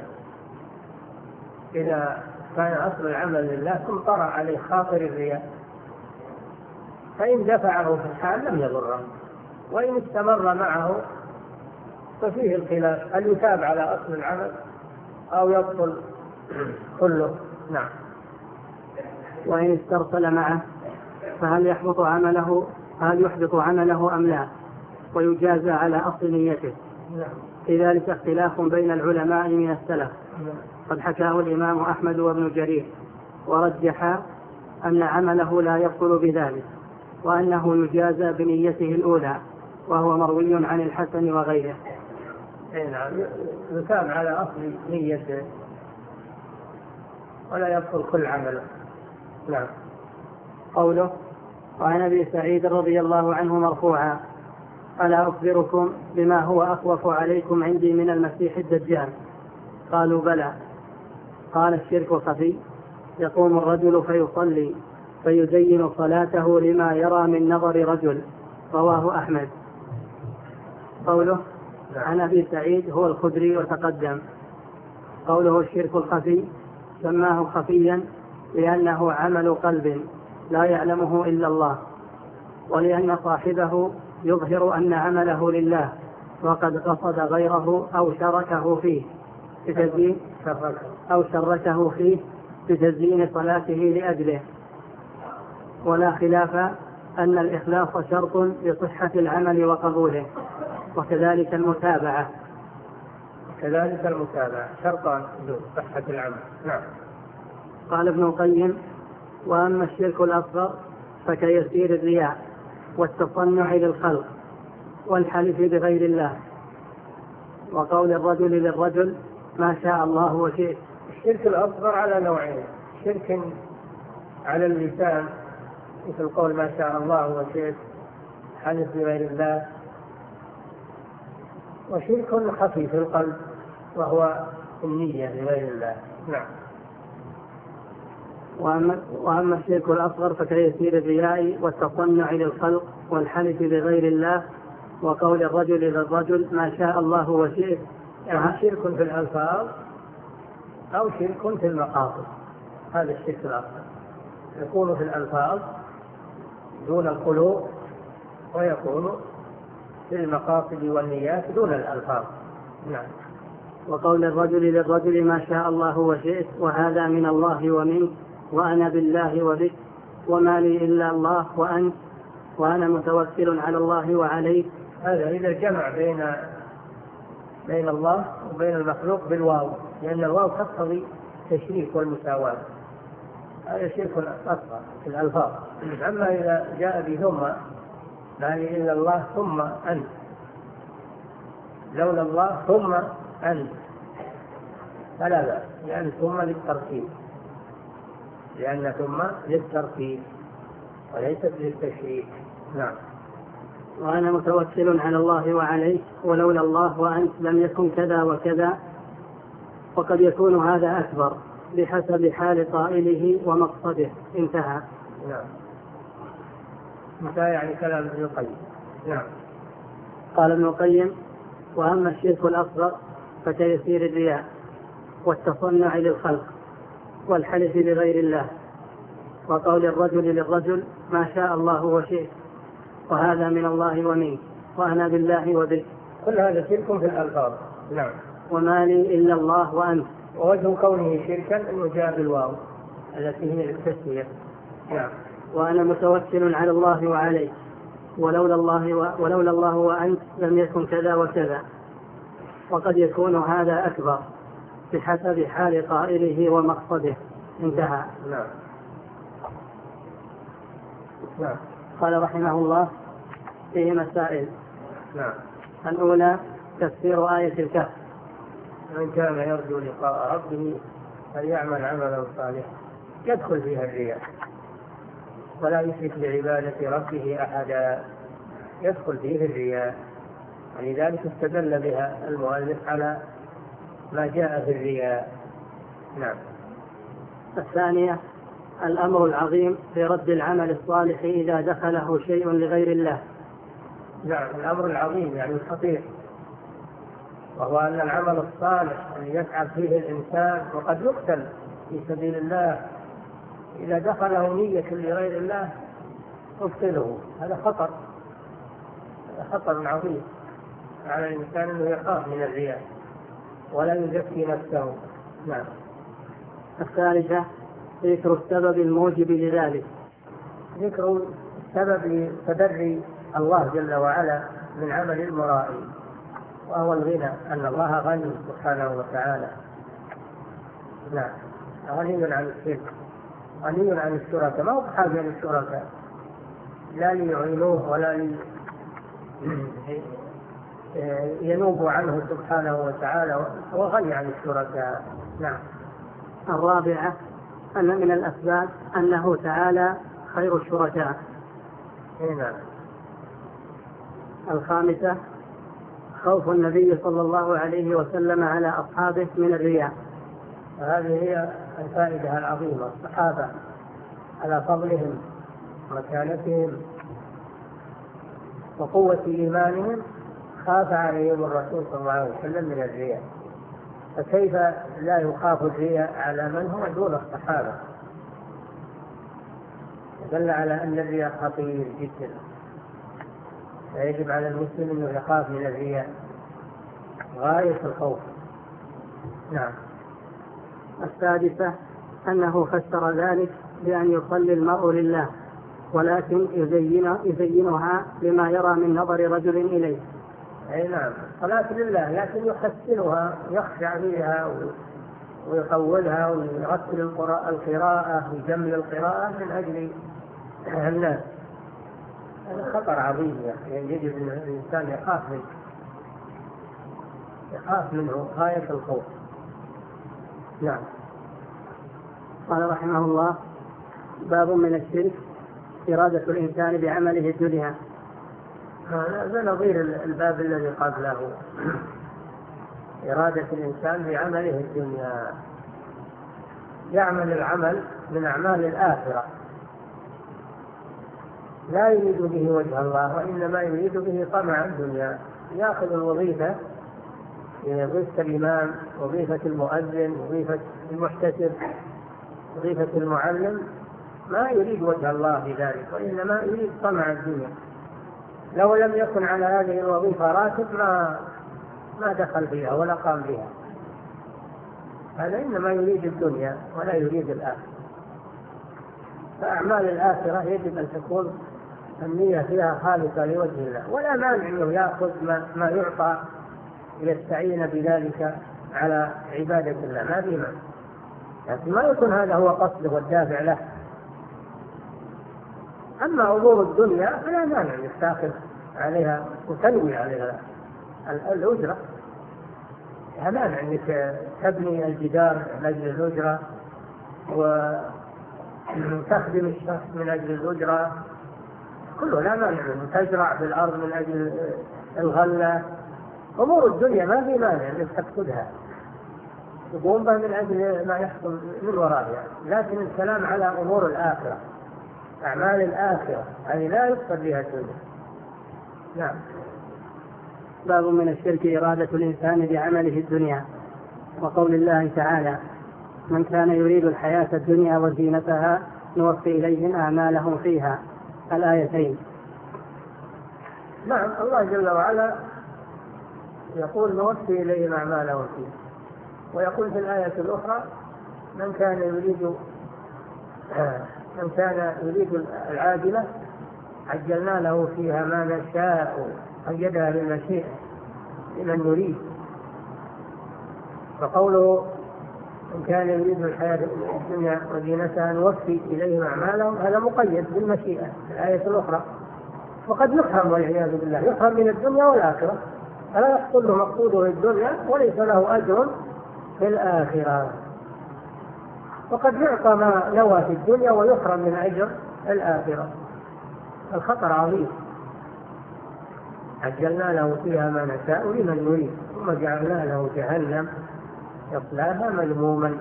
إذا كان أصل العمل لله ثم طرأ عليه خاطر الرياء فإن دفعه في الحال لم يضره، وإن استمر معه ففيه الخلاف، هل يتاب على أصل العمل أو يبطل كله. نعم. وإن استرسل معه فهل يحبط عمله هل يحبط عمله أم لا، ويجازى على أصل نيته. نعم. في ذلك اختلاف بين العلماء من السلف، قد حكاه الإمام أحمد وابن جرير، ورجح أن عمله لا يبطل بذلك، وأنه يجازى بنيته الأولى، وهو مروي عن الحسن وغيره. نعم. يتاب على أصل نيته ولا يبطل كل عمله. نعم. قوله: وعن أبي سعيد رضي الله عنه مرفوعا: ألا أخبركم بما هو أخوف عليكم عندي من المسيح الدجال؟ قالوا: بلى. قال: الشرك خفي، يقوم الرجل فيصلي فيزين صلاته لما يرى من نظر رجل. رواه أحمد. قوله عن أبي سعيد هو الخدري وتقدم. قوله الشرك الخفي سماه خفيا لأنه عمل قلب لا يعلمه إلا الله، ولأن صاحبه يظهر أن عمله لله وقد قصد غيره أو شركه فيه بتزيين أو شركه فيه بتزيين صلاته لأجله. ولا خلاف أن الإخلاص شرط لصحة العمل وقبوله، وكذلك المتابعة. كذلك المتابعة شرطان لصحة العمل. نعم. قال ابن القيم: وأما الشرك الأصغر فكيسير الرياء والتصنع للخلق والحلف بغير الله وقول الرجل للرجل ما شاء الله وشئت. الشرك الأصغر على نوعين: شرك على اللسان مثل قول ما شاء الله وشئت، حلف بغير الله، وشرك خفي في القلب وهو النية بغير الله. نعم. وأما, وأما الشرك الأصغر فكيسير الرياء والتصنع للخلق والحلف بغير الله وقول الرجل للرجل ما شاء الله وشئت. يعني شرك في الألفاظ أو شرك في المقاصد. هذا الشرك الأصغر يكون في الألفاظ دون القلوب، ويكون في المقاصد والنيات دون الألفاظ. نعم. وقول الرجل للرجل ما شاء الله وشئت، وهذا من الله ومنك، وأنا بالله وبك، وما لي إلا الله وأنت، وأنا متوكل على الله وعليك. هذا إذا جمع بين بين الله وبين المخلوق بالواو، لأن الواو تقتضي التشريك والمساواة. هذا شرك أصغر في الألفاظ. أما إذا جاء بثم، لا لي إلا الله ثم أنت، لولا الله ثم أنت، فلا بأس، لأن ثم للترتيب، لأن ثم للترتيب وليست للتشريك. نعم. وأنا متوكل على الله وعليك، ولولا الله وأنت لم يكن كذا وكذا. وقد يكون هذا أكبر بحسب حال قائله ومقصده. انتهى. نعم. انتهى يعني كلام ابن القيم. نعم. قال ابن القيم: وأما الشرك الأصغر فكيسير الرياء والتصنع للخلق والحلف بغير الله وقول الرجل للرجل ما شاء الله وشئت، وهذا من الله ومنك، وأنا بالله وبك. كل هذا شرك في الألفاظ. نعم. وما لي إلا الله وأنت. ووجه كونه شركا أنه جاء بالواو التي هي التسمية. نعم. وأنا متوكل على الله وعليك، ولولا الله و... ولولا الله وأنت لم يكن كذا وكذا. وقد يكون هذا أكبر بحسب حال قائله ومقصده. انتهى. نعم. نعم. قال رحمه الله: فيه مسائل. نعم. الأولى تفسير آية الكهف: من كان يرجو لقاء ربه فليعمل عملا صالحا يدخل فيها الرياء، ولا يشرك بعبادة ربه أحدا، يدخل فيه الرياء، ولذلك استدل بها المؤلف على ما جاء في الرياء. نعم. الثانية الأمر العظيم في رد العمل الصالح إذا دخله شيء لغير الله. نعم. الأمر العظيم يعني الخطير، وهو أن العمل الصالح الذي يسعى فيه الإنسان وقد يقتل في سبيل الله إذا دخله نية لغير الله تبطله. هذا خطر، هذا خطر عظيم على الإنسان أنه يخاف من الرياء ولا يزكي نفسه. نعم. الثالثة ذكر السبب الموجب لذلك، ذكر سبب تبري الله جل وعلا من عمل المرائي، وهو الغنى، أن الله غني سبحانه وتعالى. نعم. غني عن الشرك، غني عن الشركاء، ما هو بحاجة للشركاء، لا ليعينوه ولا لي ينوب عنه سبحانه وتعالى، هو غني عن الشركاء. نعم. الرابعة أن من الأسباب أنه تعالى خير الشركاء. نعم. الخامسة خوف النبي صلى الله عليه وسلم على أصحابه من الرياء. هذه هي الفائدة العظيمة، الصحابة على فضلهم ومكانتهم وقوة إيمانهم خاف عليهم الرسول صلى الله عليه وسلم من الرياء، فكيف لا يخاف الرياء على من هو دون الصحابة؟ دل على أن الرياء خطير جدا، فيجب على المسلم أنه يخاف من الرياء غاية الخوف. نعم. السادسة أنه فسر ذلك بأن يصلي المرء لله ولكن يزين يزينها لما يرى من نظر رجل إليه. أي نعم، صلاة لله، لكن يحسنها، يخشع فيها ويطولها ويرتل القراءة ويجمل القراءة من أجل الناس. هذا خطر عظيم، يعني يجب أن الإنسان يخاف منه، يخاف منه غاية الخوف. نعم. قال رحمه الله: باب من الشرك إرادة الإنسان بعمله الدنيا. هذا نظير الباب الذي قبله، إرادة الإنسان بعمله الدنيا، يعمل العمل من أعمال الآخرة، لا يريد به وجه الله، وإنما يريد به طمع الدنيا. يأخذ الوظيفة، وظيفة الإمام، وظيفة المؤذن، وظيفة المحتسب، وظيفة المعلم، ما يريد وجه الله بذلك، وإنما يريد طمع الدنيا. لو لم يكن على هذه الوظيفة راتب ما ما دخل فيها ولا قام بها. هذا إنما يريد الدنيا ولا يريد الآخرة. فأعمال الآخرة يجب أن تكون النية فيها خالصة لوجه الله، ولا مانع أنه يأخذ ما, ما يعطى ليستعين بذلك على عبادة الله، ما في مانع، لكن ما يكون هذا هو قصده والدافع له. أما أمور الدنيا فلا مانع أن تأخذ عليها وتنوي عليها الأجرة، لا مانع أنك تبني الجدار من أجل الأجرة وتخدم الشخص من أجل الأجرة، كله لا مانع، أن تزرع في الأرض من أجل الغلة. أمور الدنيا ما في مانع أنك تأخذها تقوم بها من أجل ما يحصل من وراءها، لكن الكلام على أمور الآخرة، أعمال الآخرة هذه لا يقصد بها الدنيا. نعم. باب من الشرك إرادة الإنسان بعمله الدنيا، وقول الله تعالى: من كان يريد الحياة الدنيا وزينتها نوفي إليهم أعمالهم فيها، الآيتين. نعم، الله جل وعلا يقول نوفي إليهم أعمالهم فيها، ويقول في الآية الأخرى: من كان يريد من كان يريد العاجلة عجلنا له فيها ما نشاء، قيدها بالمشيئة لمن نريد. فقوله من كان يريد الحياة الدنيا وزينتها نوفي إليهم أعمالهم، هذا مقيد بالمشيئة في الآية الأخرى. وقد يفهم والعياذ بالله، يفهم من الدنيا والآخرة، فلا يحصل له مقصوده في الدنيا وليس له أجر في الآخرة، وقد يعطى ما نوى في الدنيا ويحرم من أجر الآخرة. الخطر عظيم. عجلنا له فيها ما نشاء لمن نريد ثم جعلنا له جهنم يصلاها مذموما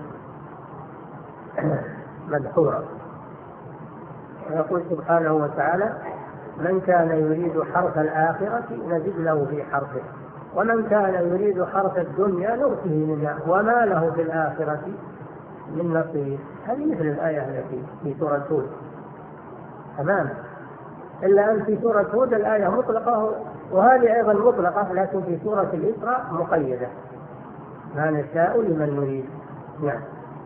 مدحورا. ويقول سبحانه وتعالى: من كان يريد حرث الآخرة نزد له في حرثه ومن كان يريد حرث الدنيا نؤته منها وما له في الآخرة من نصيب. هذه مثل الآية التي في سورة هود تمام، إلا أن في سورة هود الآية مطلقة وهذه أيضا مطلقة، لكن في سورة الإسراء مقيدة: ما نشاء لمن نريد. نعم.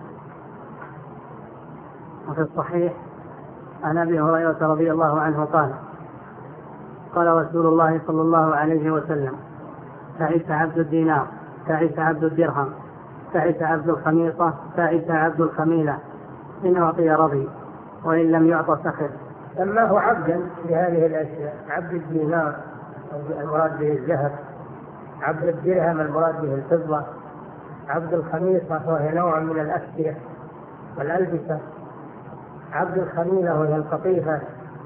وفي الصحيح عن أبي هريرة رضي الله عنه قال: قال رسول الله صلى الله عليه وسلم: تعس عبد الدينار، تعس عبد الدرهم، تعس عبد الخميصة، تعس عبد الخميلة، إن أعطي رضي وإن لم يعط سخر. سماه عبدا لهذه الأشياء: عبد الدينار المراد به الذهب، عبد الدرهم المراد به الفضة، عبد الخميصة وهي نوع من الأكسية والألبسة، عبد الخميلة وهي القطيفة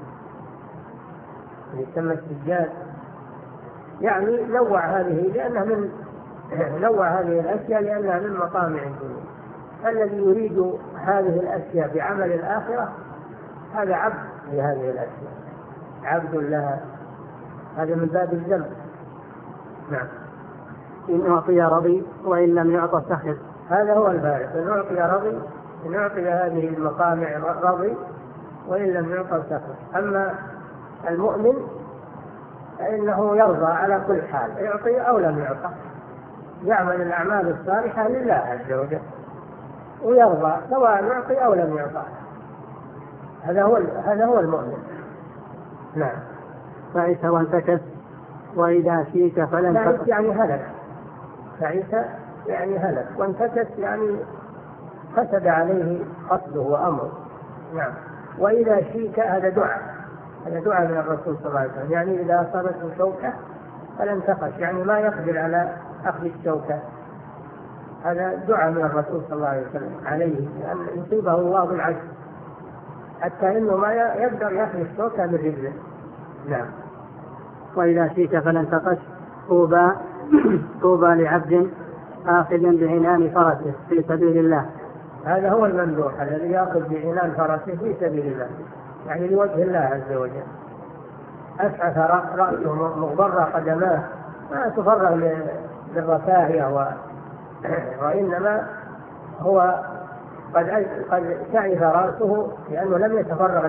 يسمى السجاد. يعني نوع هذه لأنها من نوع هذه الأشياء لأنها من مطامع الدنيا. الذي يريد هذه الأشياء بعمل الآخرة هذا عبد لهذه الأشياء، عبد لها، هذا من باب الذنب. نعم. إن أعطي رضي وإن لم يعط سخر. هذا هو الفارق، إن أعطي رضي، إن أعطي هذه المطامع رضي وإن لم يعط سخر. أما المؤمن فإنه يرضى على كل حال، يعطي أو لم يعطى، يعمل الأعمال الصالحة لله عز وجل ويرضى سواء يعطي أو لم يعطى. هذا هو هذا هو المؤمن. نعم. فعيسى وانتكس وإذا شيك فلن تقص يعني هلك. فعيسى يعني هلك، وانتكس يعني فسد عليه قصده وأمره. نعم. وإذا شيك هذا دعاء، هذا دعاء من الرسول صلى الله عليه وسلم، يعني إذا أصابته شوكة فلن تقص، يعني ما يقدر على أخذ الشوكة. هذا دعاء من الرسول صلى الله عليه وسلم عليه أن يصيبه الله بالعجز حتى إنه ما يقدر يأخذ الشوكة من رجله. نعم. وإذا شيك فلن تقص طوبى طوبى لعبد آخذ بعنان فرسه في سبيل الله. هذا هو الممدوح الذي يأخذ بعنان فرسه في سبيل الله، يعني لوجه الله عز وجل. أسعف رأسه مغبر قدماه، ما تفرغ للرفاهية و... وإنما هو قد قد تعب رأسه لأنه لم يتفرغ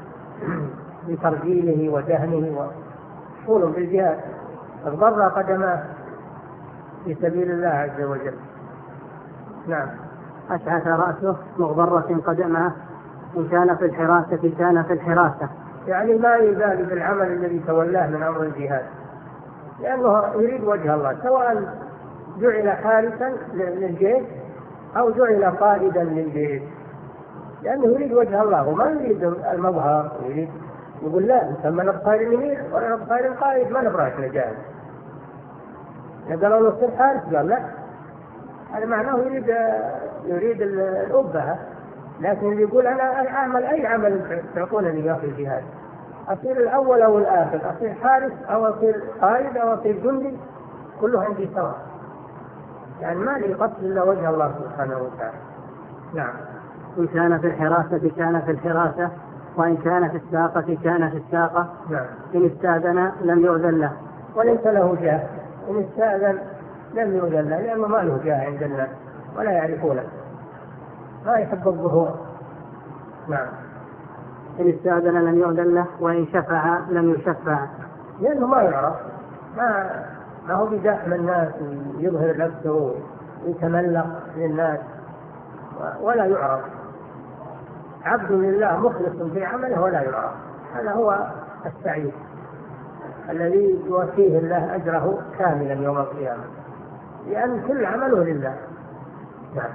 لترجيله ودهنه وشغل بالجهاد، اغبر قدماه في سبيل الله عز وجل. نعم. أشعث رأسه مغبرة قدمه، إن كان في الحراسة كان في الحراسة، يعني ما يبالي بالعمل الذي تولاه من أمر الجهاد، لأنه يريد وجه الله، سواء جعل حارسا للجيش أو جعل قائدا للجيش، لأنه يريد وجه الله وما يريد المظهر. يريد يقول لا، ثم نبقى اليمين ولا نبقى القائد، ما نبغاش نجاهد. قالوا له صير حارس، قال لا، هذا معناه يريد يريد الأبهة. لكن اللي يقول أنا أعمل أي عمل تعطونني إياه في الجهاد، أصير الأول أو الآخر، أصير حارس أو أصير قائد أو أصير جندي، كله عندي سواء، يعني ما لي قصد إلا وجه الله سبحانه وتعالى. نعم. إن كان في الحراسة كان في الحراسة، وإن كان في الساقة كان في الساقة. نعم. إن استأذن لم يؤذن له، وليس له جاه. إن استأذن لم يؤذن له، لأنه ما له جاه عند الناس ولا يعرفونه، ما يحب الظهور. نعم. إن استأذن لم يؤذن له، وإن شفع لم يشفع، لأنه ما يعرف، ما ما هو بزحم الناس يظهر نفسه ويتملق للناس ولا يعرف. عبد لله مخلص في عمله ولا يعرف، هذا هو السعيد الذي يوفيه الله أجره كاملا يوم القيامة، لأن كل عمله لله. نعم.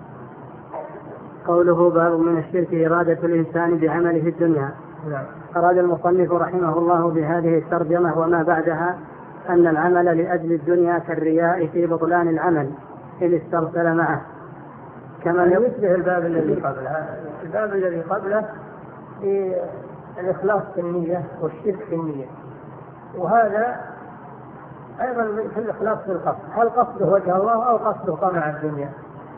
قوله باب من الشرك إرادة الإنسان بعمله الدنيا. نعم. أراد المصنف رحمه الله بهذه الترجمة وما بعدها أن العمل لأجل الدنيا كالرياء في بطلان العمل إن استرسل معه، كما يشبه الباب الذي قبله. الباب الذي قبله في الإخلاص في النية والشرك في النية، وهذا أيضا في الإخلاص في القصد، هل قصده وجه الله أو قصده طمع الدنيا.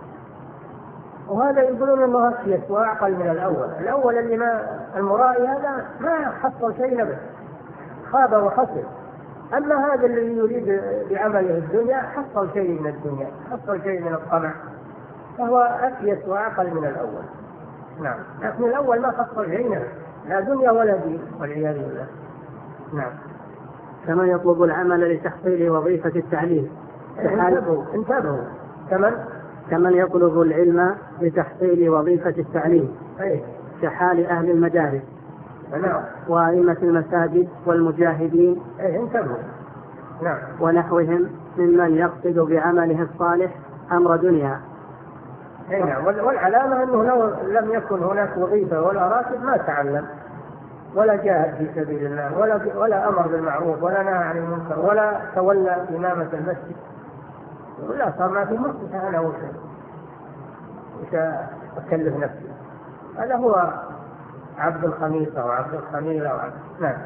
وهذا يقولون أنه أسيس وأعقل من الأول. الأول اللي ما المرائي هذا ما حصل شيء نبت، خاب وخسر. أما هذا الذي يريد بعمله الدنيا حصل شيء من الدنيا، حصل شيء من الطمع، فهو أسيس وأعقل من الأول. نعم. لكن الأول ما حصل شيء نبت، لا دنيا ولا دين والعياذ بالله. نعم. كما يطلب العمل لتحصيل وظيفة التعليم. انتبهوا انتبهوا كمن كمن يطلب العلم لتحصيل وظيفة التعليم. أيه. كحال أهل المدارس. نعم. وأئمة المساجد والمجاهدين. أيه انتبهوا. نعم. ونحوهم ممن يقصد بعمله الصالح أمر دنيا. أيه نعم. والعلامة أنه لو لم يكن هناك وظيفة ولا راتب ما تعلم ولا جاهد في سبيل الله ولا ولا أمر بالمعروف ولا نهى عن المنكر ولا تولى إمامة المسجد، ولا صار ما في مصلحة أنا وش وش أكلف نفسي. هذا هو عبد الخميسة وعبد الخميلة وعبد. نعم.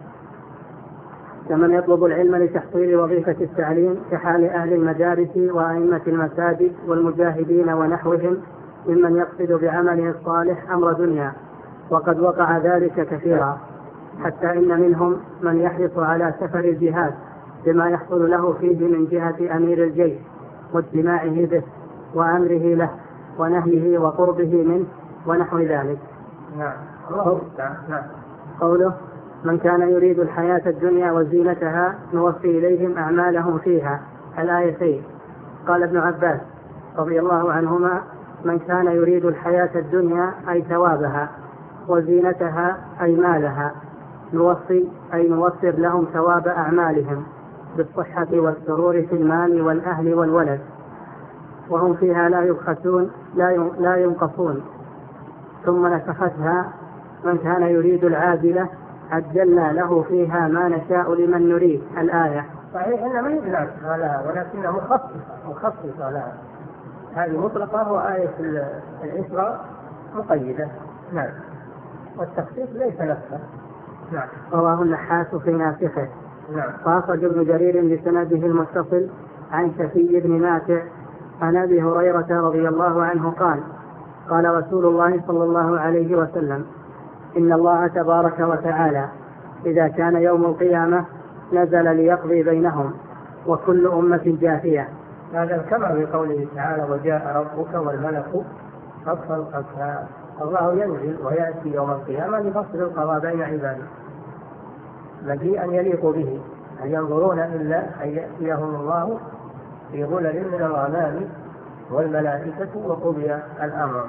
كمن يطلب العلم لتحصيل وظيفة التعليم كحال أهل المدارس وأئمة المساجد والمجاهدين ونحوهم ممن يقصد بعمله الصالح أمر دنيا، وقد وقع ذلك كثيرا، حتى إن منهم من يحرص على سفر الجهاد بما يحصل له فيه من جهة أمير الجيش واجتماعه به وأمره له ونهيه وقربه منه ونحو ذلك. نعم. الله نعم. قوله من كان يريد الحياة الدنيا وزينتها نوفي إليهم أعمالهم فيها، الآيتين. قال ابن عباس رضي الله عنهما من كان يريد الحياة الدنيا أي ثوابها، وزينتها أي مالها، نوصي أي نوفر لهم ثواب أعمالهم بالصحة والسرور في المال والأهل والولد، وهم فيها لا يبخسون لا ينقصون. ثم نسختها من كان يريد العاجلة عجلنا له فيها ما نشاء لمن نريد. الآية. صحيح إنها ما هي بناسخة لها ولكنها مخصصة مخصصة لها، هذه مطلقة وآية الإسراء مقيدة. نعم، والتخصيص ليس نفسه. نعم. رواه النحاس في ناسخه. نعم. وأخرج ابن جرير بسنده المتصل عن شفي بن ماتع عن أبي هريرة رضي الله عنه قال قال رسول الله صلى الله عليه وسلم: إن الله تبارك وتعالى إذا كان يوم القيامة نزل ليقضي بينهم وكل أمة جاثية. هذا كما في قوله تعالى: وجاء ربك والملك صفا صفا. الله ينزل ويأتي يوم القيامة لفصل القضاء بين عباده مجيئا يليق به، هل ينظرون إلا أن يأتيهم الله في ظلل من الغمام والملائكة وقضي الأمر.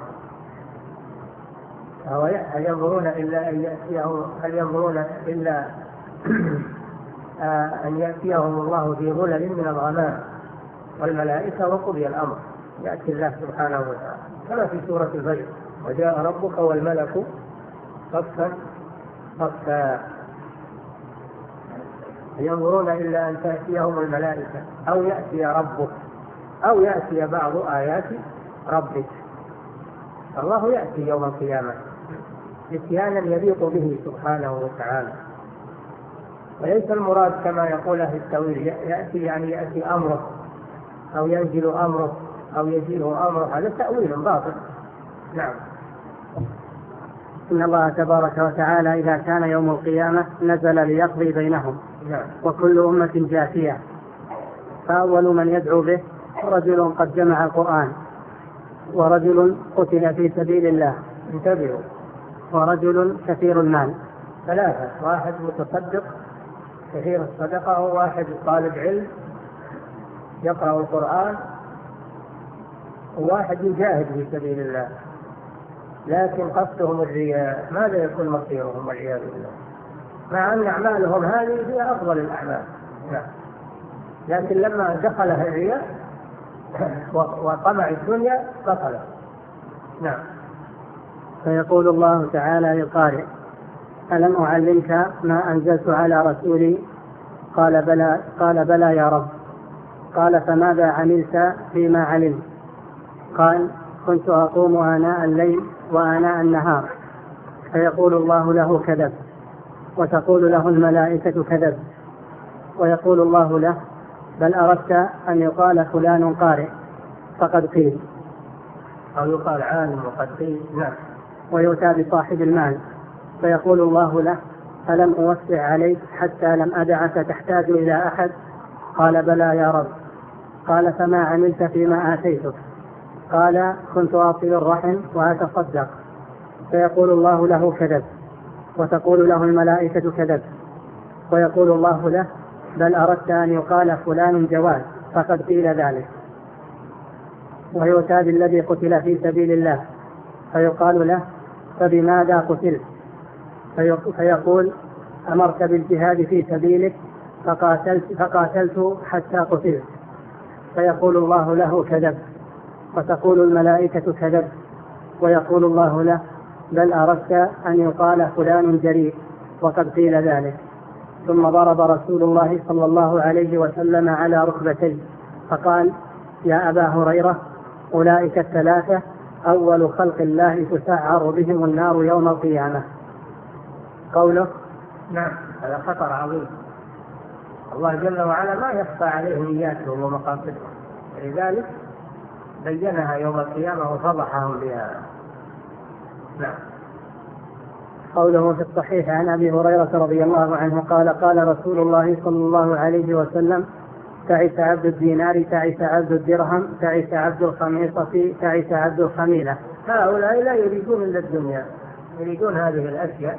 هل ينظرون إلا أن يأتيهم هل ينظرون إلا أن يأتيهم الله في ظلل من الغمام والملائكة وقضي الأمر. يأتي الله سبحانه وتعالى كما في سورة الفجر: وجاء ربك والملك صفا صفا. ينظرون إلا أن تأتيهم الملائكة أو يأتي ربك أو يأتي بعض آيات ربك. الله يأتي يوم القيامة اتيانا يليق به سبحانه وتعالى، وليس المراد كما يقول أهل التأويل يأتي يعني يأتي أمره أو ينزل أمره أو يجيء أمره، هذا تأويل باطل. نعم. إن الله تبارك وتعالى إذا كان يوم القيامة نزل ليقضي بينهم. نعم. وكل أمة جاثية. فأول من يدعو به رجل قد جمع القرآن، ورجل قتل في سبيل الله. انتبهوا. ورجل كثير المال. ثلاثة: واحد متصدق كثير الصدقة، وواحد طالب علم يقرأ القرآن، وواحد يجاهد في سبيل الله لكن قصدهم الرياء. ماذا يكون مصيرهم والعياذ بالله؟ مع أن أعمالهم هذه هي أفضل الأعمال، لكن لما دخلها الرياء وطمع الدنيا بطل. نعم. فيقول الله تعالى للقارئ: ألم أعلمك ما أنزلت على رسولي؟ قال بلى قال بلى يا رب. قال: فماذا عملت فيما علمت؟ قال: كنت أقوم آناء الليل وآناء النهار. فيقول الله له: كذب. وتقول له الملائكة: كذب. ويقول الله له: بل أردت أن يقال فلان قارئ فقد قيل، أو يقال عالم وقد قيل. نعم. ويؤتى بصاحب المال فيقول الله له: ألم أوسع عليك حتى لم أدعك تحتاج إلى أحد؟ قال: بلى يا رب. قال: فما عملت فيما آتيتك؟ قال: كنت أصل الرحم وأتصدق. فيقول الله له: كذب. وتقول له الملائكة: كذب. ويقول الله له: بل أردت أن يقال فلان جواد فقد قيل ذلك. ويؤتى بالذي قتل في سبيل الله فيقال له: فبماذا قتلت؟ فيقول: أمرت بالجهاد في سبيلك فقاتلت, فقاتلت حتى قتلت. فيقول الله له: كذب. وتقول الملائكة: كذب. ويقول الله له: بل أردت أن يقال فلان جريء وقد قيل ذلك. ثم ضرب رسول الله صلى الله عليه وسلم على ركبتيه فقال: يا أبا هريرة، أولئك الثلاثة أول خلق الله تسعر بهم النار يوم القيامة. قوله. نعم، هذا خطر عظيم. الله جل وعلا ما يخفى عليه نياتهم ومقاصدهم، لذلك بينها يوم القيامة وفضحهم بها. نعم. قوله في الصحيح عن أبي هريرة رضي الله عنه قال: قال رسول الله صلى الله عليه وسلم: تعس عبد الدينار، تعس عبد الدرهم، تعس عبد الخميصة، تعس عبد الخميلة. هؤلاء لا يريدون إلا الدنيا، يريدون هذه الأشياء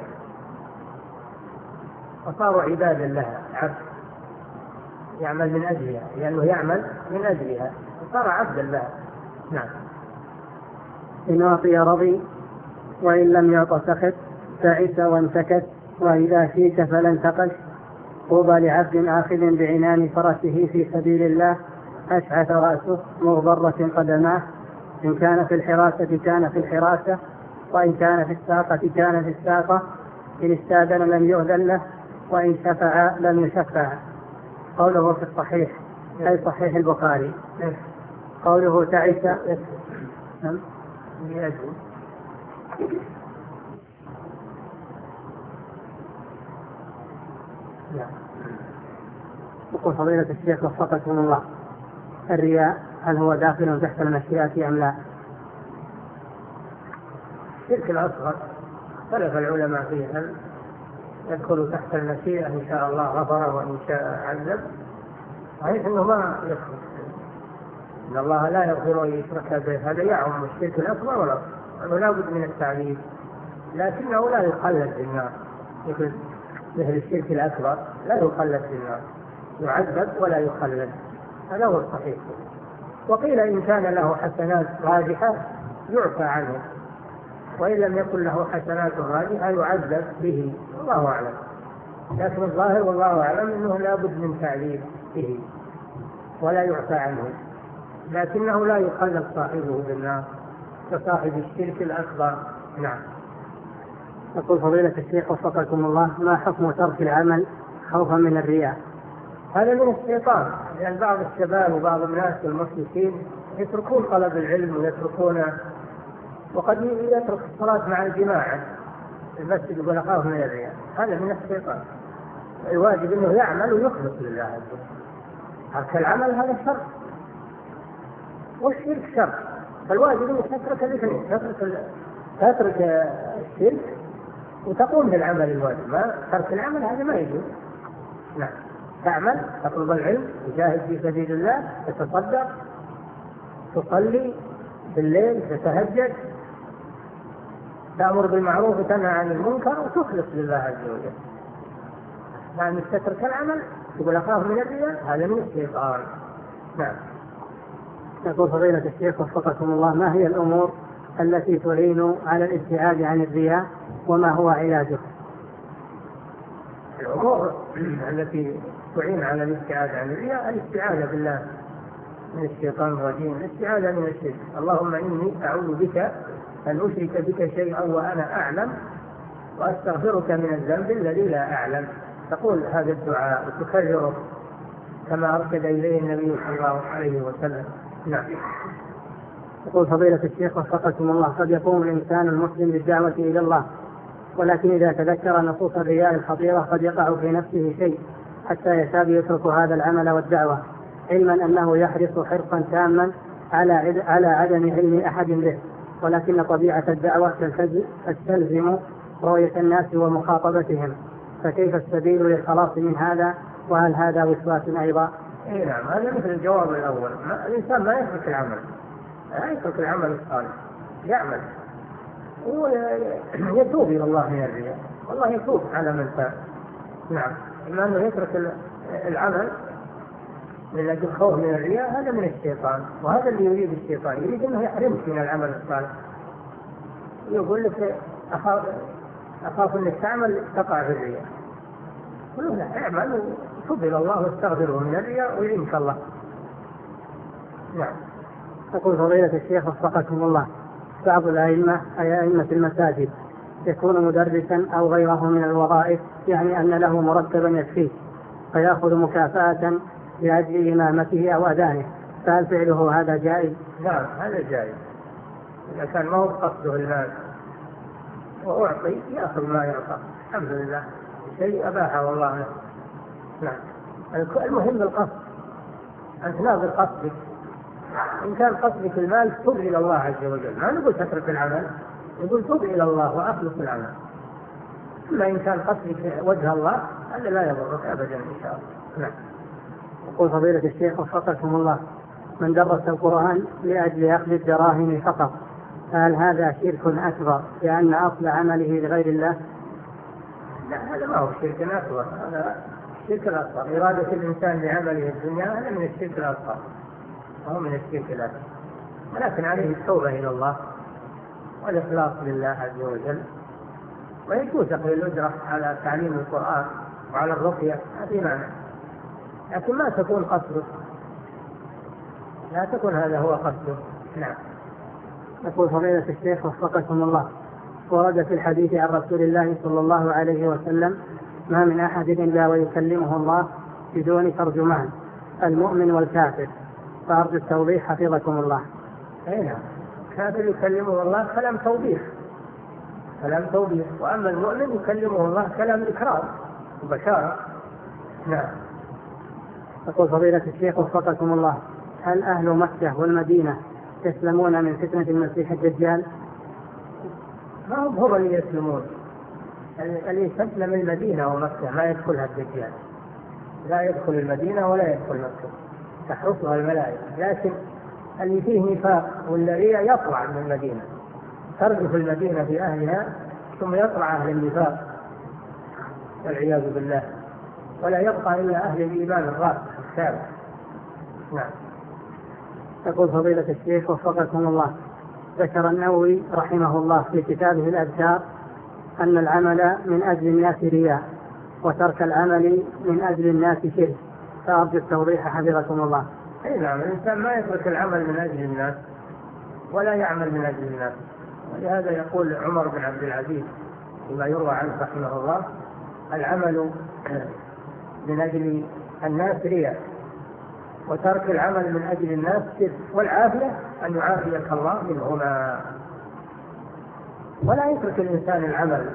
وصاروا عبادا لها، عبد يعمل من أجلها، لأنه يعمل من أجلها وصار عبدا لها. نعم. إن أعطي رضي وإن لم يعط سخط تعس وانتكس وإذا شئت فلن تقش. طوبى لعبد آخذ بعنان فرسه في سبيل الله أشعث رأسه مغبرة قدماه. إن كان في الحراسة كان في الحراسة وإن كان في الساقة كان في الساقة. إن استاذن لم يؤذن له وإن شفع لم يشفع. قوله في الصحيح أي صحيح البخاري. قوله تعس يقول فضيلة الشيخ وفقكم الله، الرياء هل هو داخل تحت المشيئة أم لا؟ الشرك الأصغر اختلف العلماء فيه، هل يدخل تحت المشيئة إن شاء الله غفر وإن شاء عذب، صحيح أنه ما يدخل، إن الله لا يغفر أن يشرك به، هذا يعم الشرك الأصغر والأصغر، أنه لا بد من التعليم، لكنه لا يخلد في النار مثل مثل الشرك الأكبر، لا يخلد في النار، يعذب ولا يخلد، هذا هو الصحيح. وقيل إن كان له حسنات راجحة يعفى عنه، وإن لم يكن له حسنات راجحة يعذب به، والله أعلم. لكن الظاهر والله أعلم أنه لا بد من تعذيب به ولا يعفى عنه، لكنه لا يخلد صاحبه بالنار كصاحب الشرك الأكبر. نعم. يقول فضيلة الشيخ وفقكم الله، ما حكم ترك العمل خوفا من الرياء؟ هذا من الشيطان، لأن بعض الشباب وبعض الناس المخلصين يتركون طلب العلم ويتركون، وقد يترك الصلاة مع الجماعة المسجد يقول أخاف من الرياء، هذا من الشيطان. الواجب أنه يعمل ويخلص لله عز وجل. ترك العمل هذا شر والشرك شر، فالواجب أنه تترك الاثنين، تترك تترك الشرك وتقوم بالعمل الواجب. ما ترك العمل هذا ما يجوز. نعم، تعمل، تطلب العلم، تجاهد في سبيل الله، تتصدق، تصلي بالليل، تتهجد، تأمر بالمعروف وتنهى عن المنكر وتخلص لله عز وجل. يعني تترك العمل تقول أخاف من الرياء، هذا من الشيطان. نعم. يقول فضيلة الشيخ وفقكم الله، ما هي الأمور التي تعين على الابتعاد عن الرياء وما هو علاجه؟ الأمور التي تعين على الابتعاد عن الرياء الاستعاذة بالله من الشيطان الرجيم، الاستعاذة من الشرك. اللهم إني أعوذ بك أن أشرك بك شيئا وأنا أعلم وأستغفرك من الذنب الذي لا أعلم. تقول هذا الدعاء وتكرره كما أرشد إليه النبي صلى الله عليه وسلم. نعم. يقول فضيلة الشيخ وفقكم الله، قد يقوم الإنسان المسلم بالدعوة إلى الله، ولكن إذا تذكر نصوص الرياء الخطيرة قد يقع في نفسه شيء حتى يكاد يترك هذا العمل والدعوة، علما أنه يحرص حرصا تاما على على عدم علم أحد به، ولكن طبيعة الدعوة تستلزم رؤية الناس ومخاطبتهم، فكيف السبيل للخلاص من هذا؟ وهل هذا وسواس أيضا؟ إيه نعم، هذا مثل الجواب الأول. ما الإنسان ما يترك العمل، لا يترك العمل الصالح، يعمل ويتوب إلى الله من الرياء، والله يتوب على من تاب. نعم. إما أنه يترك العمل من أجل خوف من الرياء، هذا من الشيطان، وهذا اللي يريد الشيطان، يريد أنه يحرمك من العمل الصالح، يقول لك أخاف أخاف أنك تعمل تقع في الرياء، قل له اعمل وتوب إلى الله واستغفره من الرياء ويعينك الله. نعم. يقول فضيلة الشيخ وفقكم الله، بعض الأئمة أي أئمة المساجد يكون مدرسا أو غيره من الوظائف، يعني أن له مرتبا يكفيه فيأخذ مكافأة لأجل إمامته أو أذانه، فهل فعله هذا جائز؟ نعم هذا جائز، إذا كان ما هو قصده المال وأعطي يأخذ ما يعطى، الحمد لله، شيء أباحه والله له. نعم. المهم القصد، أن تناظر قصدك، إن كان قصدك المال توب إلى الله عز وجل، ما نقول تترك العمل، نقول توب إلى الله وأخلص العمل. أما إن كان قصدك وجه الله هذا لا يضرك أبدا إن شاء الله. نعم. يقول فضيلة الشيخ وفقكم الله، من درس القرآن لأجل أخذ الدراهم فقط، هل هذا شرك أكبر لأن أصل عمله لغير الله؟ لا، هذا ما هو شرك أكبر، هذا الشرك الأصغر، إرادة الإنسان لعمله الدنيا هذا من الشرك الأصغر، وهو من الشرك الأكبر، ولكن عليه التوبة إلى الله والإخلاص لله عز وجل ويجوز أخذ الأجرة على تعليم القرآن وعلى الرقية، ما في معنى، لكن ما تكون قصده، لا تكون هذا هو قصده. نعم. يقول فضيلة الشيخ وفقكم الله، ورد في الحديث عن رسول الله صلى الله عليه وسلم: ما من أحد إلا ويكلمه الله بدون ترجمان، المؤمن والكافر. فأرجو التوضيح حفظكم الله. أي نعم، كافر يكلمه الله كلام توضيح، كلام توضيح، وأما المؤمن يكلمه الله كلام إكرام وبشارة. نعم. يقول فضيلة الشيخ وفقكم الله: هل أهل مكة والمدينة يسلمون من فتنة المسيح الدجال؟ ما هم هم اللي يسلمون، اللي يسلم المدينة ومكة ما يدخلها الدجال، لا يدخل المدينة ولا يدخل مكة، تحرسها الملائكة، لكن اللي فيه نفاق والذي يطلع من المدينة، ترجف المدينة بأهلها ثم يطلع أهل النفاق والعياذ بالله، ولا يبقى إلا أهل الإيمان الراسخ الثابت. نعم. يقول فضيلة الشيخ وفقكم الله: ذكر النووي رحمه الله في كتابه الأذكار أن العمل من أجل الناس رياء، وترك العمل من أجل الناس شرك. فأرجو التوضيح حفظكم الله. أي نعم، الإنسان ما يترك العمل من أجل الناس ولا يعمل من أجل الناس، ولهذا يقول عمر بن عبد العزيز فيما يروى عنه رحمه الله: العمل من أجل الناس رياء، وترك العمل من أجل الناس شرك، والعافية أن يعافيك الله منهما. ولا يترك الإنسان العمل،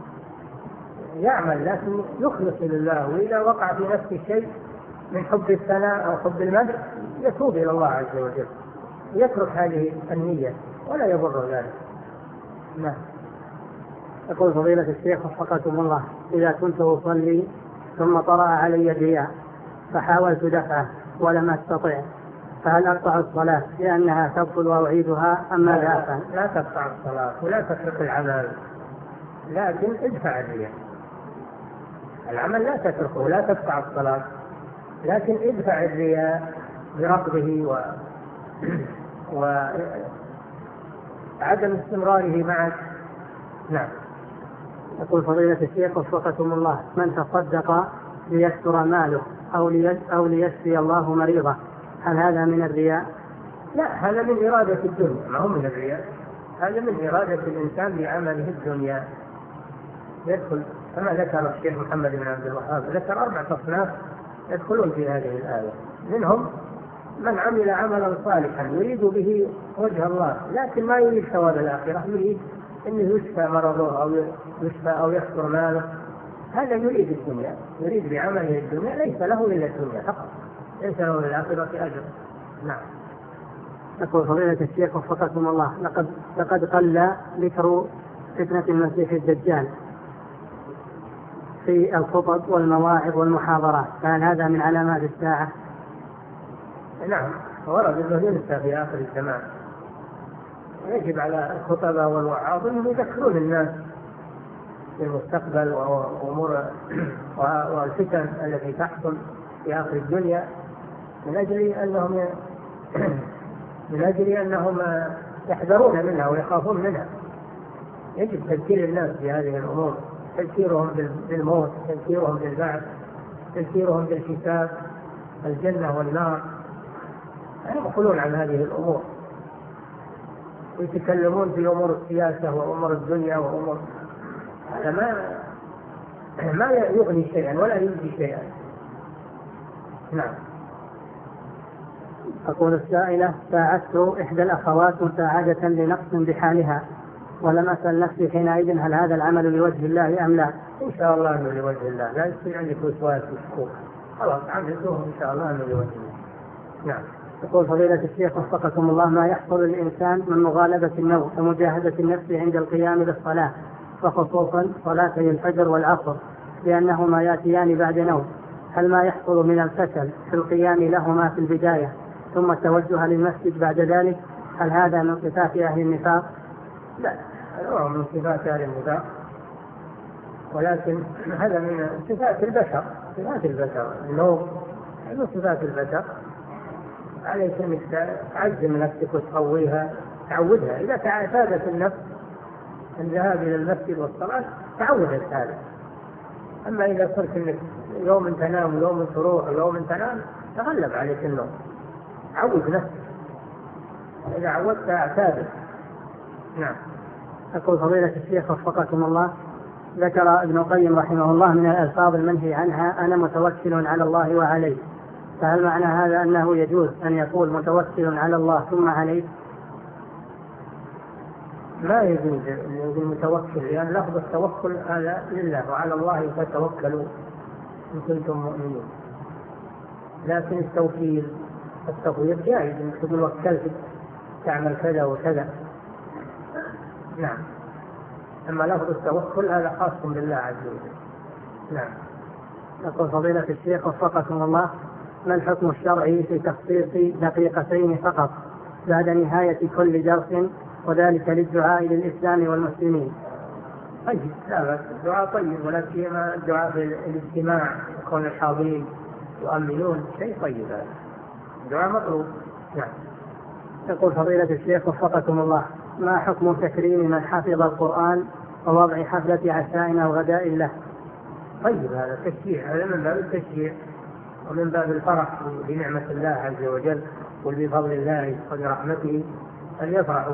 يعمل لكن يخلص لله، وإذا وقع في نفسه شيء من حب الثناء أو حب المدح يتوب إلى الله عز وجل، يترك هذه النية ولا يضر ذلك. نعم. يقول فضيلة الشيخ وفقكم الله: إذا كنت أصلي ثم طرأ علي الرياء فحاولت دفعه ولم أستطع، فهل أقطع الصلاة لأنها تبطل وأعيدها أم ماذا أفعل؟ لا تقطع الصلاة ولا تترك العمل، لكن ادفع الرياء. العمل لا تتركه، لا تقطع الصلاة، لكن ادفع الرياء برفضه و... وعدم استمراره معك. نعم. يقول فضيلة الشيخ وفقكم الله: من تصدق ليكثر ماله أو, لي... أو ليشفي الله مريضه، هل هذا من الرياء؟ لا، هذا من إرادة الدنيا، ما هو من الرياء، هذا من إرادة الإنسان بعمله الدنيا. يدخل كما ذكر الشيخ محمد بن عبد الوهاب، ذكر أربعة أصناف يدخلون في هذه الآية، منهم من عمل عملا صالحا يريد به وجه الله لكن ما يريد ثواب الآخرة، يريد أنه يشفى مرضه أو يشفى أو يكثر ماله، هذا يريد الدنيا، يريد بعمله الدنيا، ليس له إلا الدنيا فقط، ليس له للآخرة أجر. نعم. يقول فضيلة الشيخ وفقكم الله: لقد لقد قل ذكر فتنة المسيح الدجال في الخطب والمواعظ والمحاضرات، فهل هذا من علامات الساعة؟ نعم، ورد أنه ينسى في آخر الزمان، يجب على الخطباء والوعاظ أنهم يذكرون الناس بالمستقبل وأمور والفتن التي تحصل في آخر الدنيا، من أجل أنهم من أجل أنهم يحذرون منها ويخافون منها. يجب تذكير الناس بهذه الأمور، تذكيرهم بالموت، تذكيرهم بالبعث، تذكيرهم بالحساب، الجنة والنار، يقولون عن هذه الأمور ويتكلمون في أمور السياسة وأمور الدنيا وأمور، هذا ما ما يغني شيئا ولا يجزي شيئا. نعم. تقول السائلة: ساعدت إحدى الأخوات مساعدة لنقص بحالها، ولم أسأل نفسي حينئذ هل هذا العمل لوجه الله أم لا؟ إن شاء الله أنه لوجه الله، لا يصير عندك وسواس وشكوك، خلاص عملته إن شاء الله أنه لوجه الله. نعم. يقول فضيلة الشيخ وفقكم الله: ما يحصل للإنسان من مغالبة النوم ومجاهدة النفس عند القيام للصلاة، وخصوصا صلاتي الفجر والعصر لأنهما يأتيان بعد نوم، هل ما يحصل من الفشل في القيام لهما في البداية ثم التوجه للمسجد بعد ذلك، هل هذا من صفات أهل النفاق؟ لا، هذا من صفات أهل النفاق، ولكن هذا من صفات البشر، صفات البشر النوم من صفات البشر، عليك أنك تعزم نفسك وتقويها، تعودها. إذا اعتادت النفس الذهاب إلى المسجد والصلاة تعودت هذا. أما إذا كنت إنك يوم تنام ويوم تروح ويوم تنام تغلب عليك النوم. عود نفسك، إذا عودت اعتادت. نعم. يقول فضيلة الشيخ وفقكم الله، ذكر ابن القيم رحمه الله من الألفاظ المنهي عنها أنا متوكل على الله وعليه، فهل معنى هذا أنه يجوز أن يقول متوكل على الله ثم عليه؟ لا يجوز المتوكل، لأن يعني لفظ التوكل هذا لله وعلى الله فتوكلوا إن كنتم مؤمنين، لكن التوكيل التفويض جائز، إنك تقول وكلت تعمل كذا وكذا. نعم. أما لفظ التوكل هذا خاص بالله عز وجل. نعم. يقول فضيلة الشيخ وفقكم الله، ما الحكم الشرعي في تخصيص دقيقتين فقط بعد نهاية كل درس وذلك للدعاء للإسلام والمسلمين؟ طيب، لا بس الدعاء طيب، ولا سيما الدعاء في الاجتماع يكون الحاضرين يؤمنون، شيء طيب هذا، الدعاء مطلوب. نعم. يقول فضيلة الشيخ وفقكم الله، ما حكم تكريم من حفظ القرآن ووضع حفلة عشاء أو غداء له؟ طيب، هذا تشجيع، هذا من باب التشجيع ومن باب الفرح بنعمة الله عز وجل وبفضل الله وبرحمته، أن يفرحوا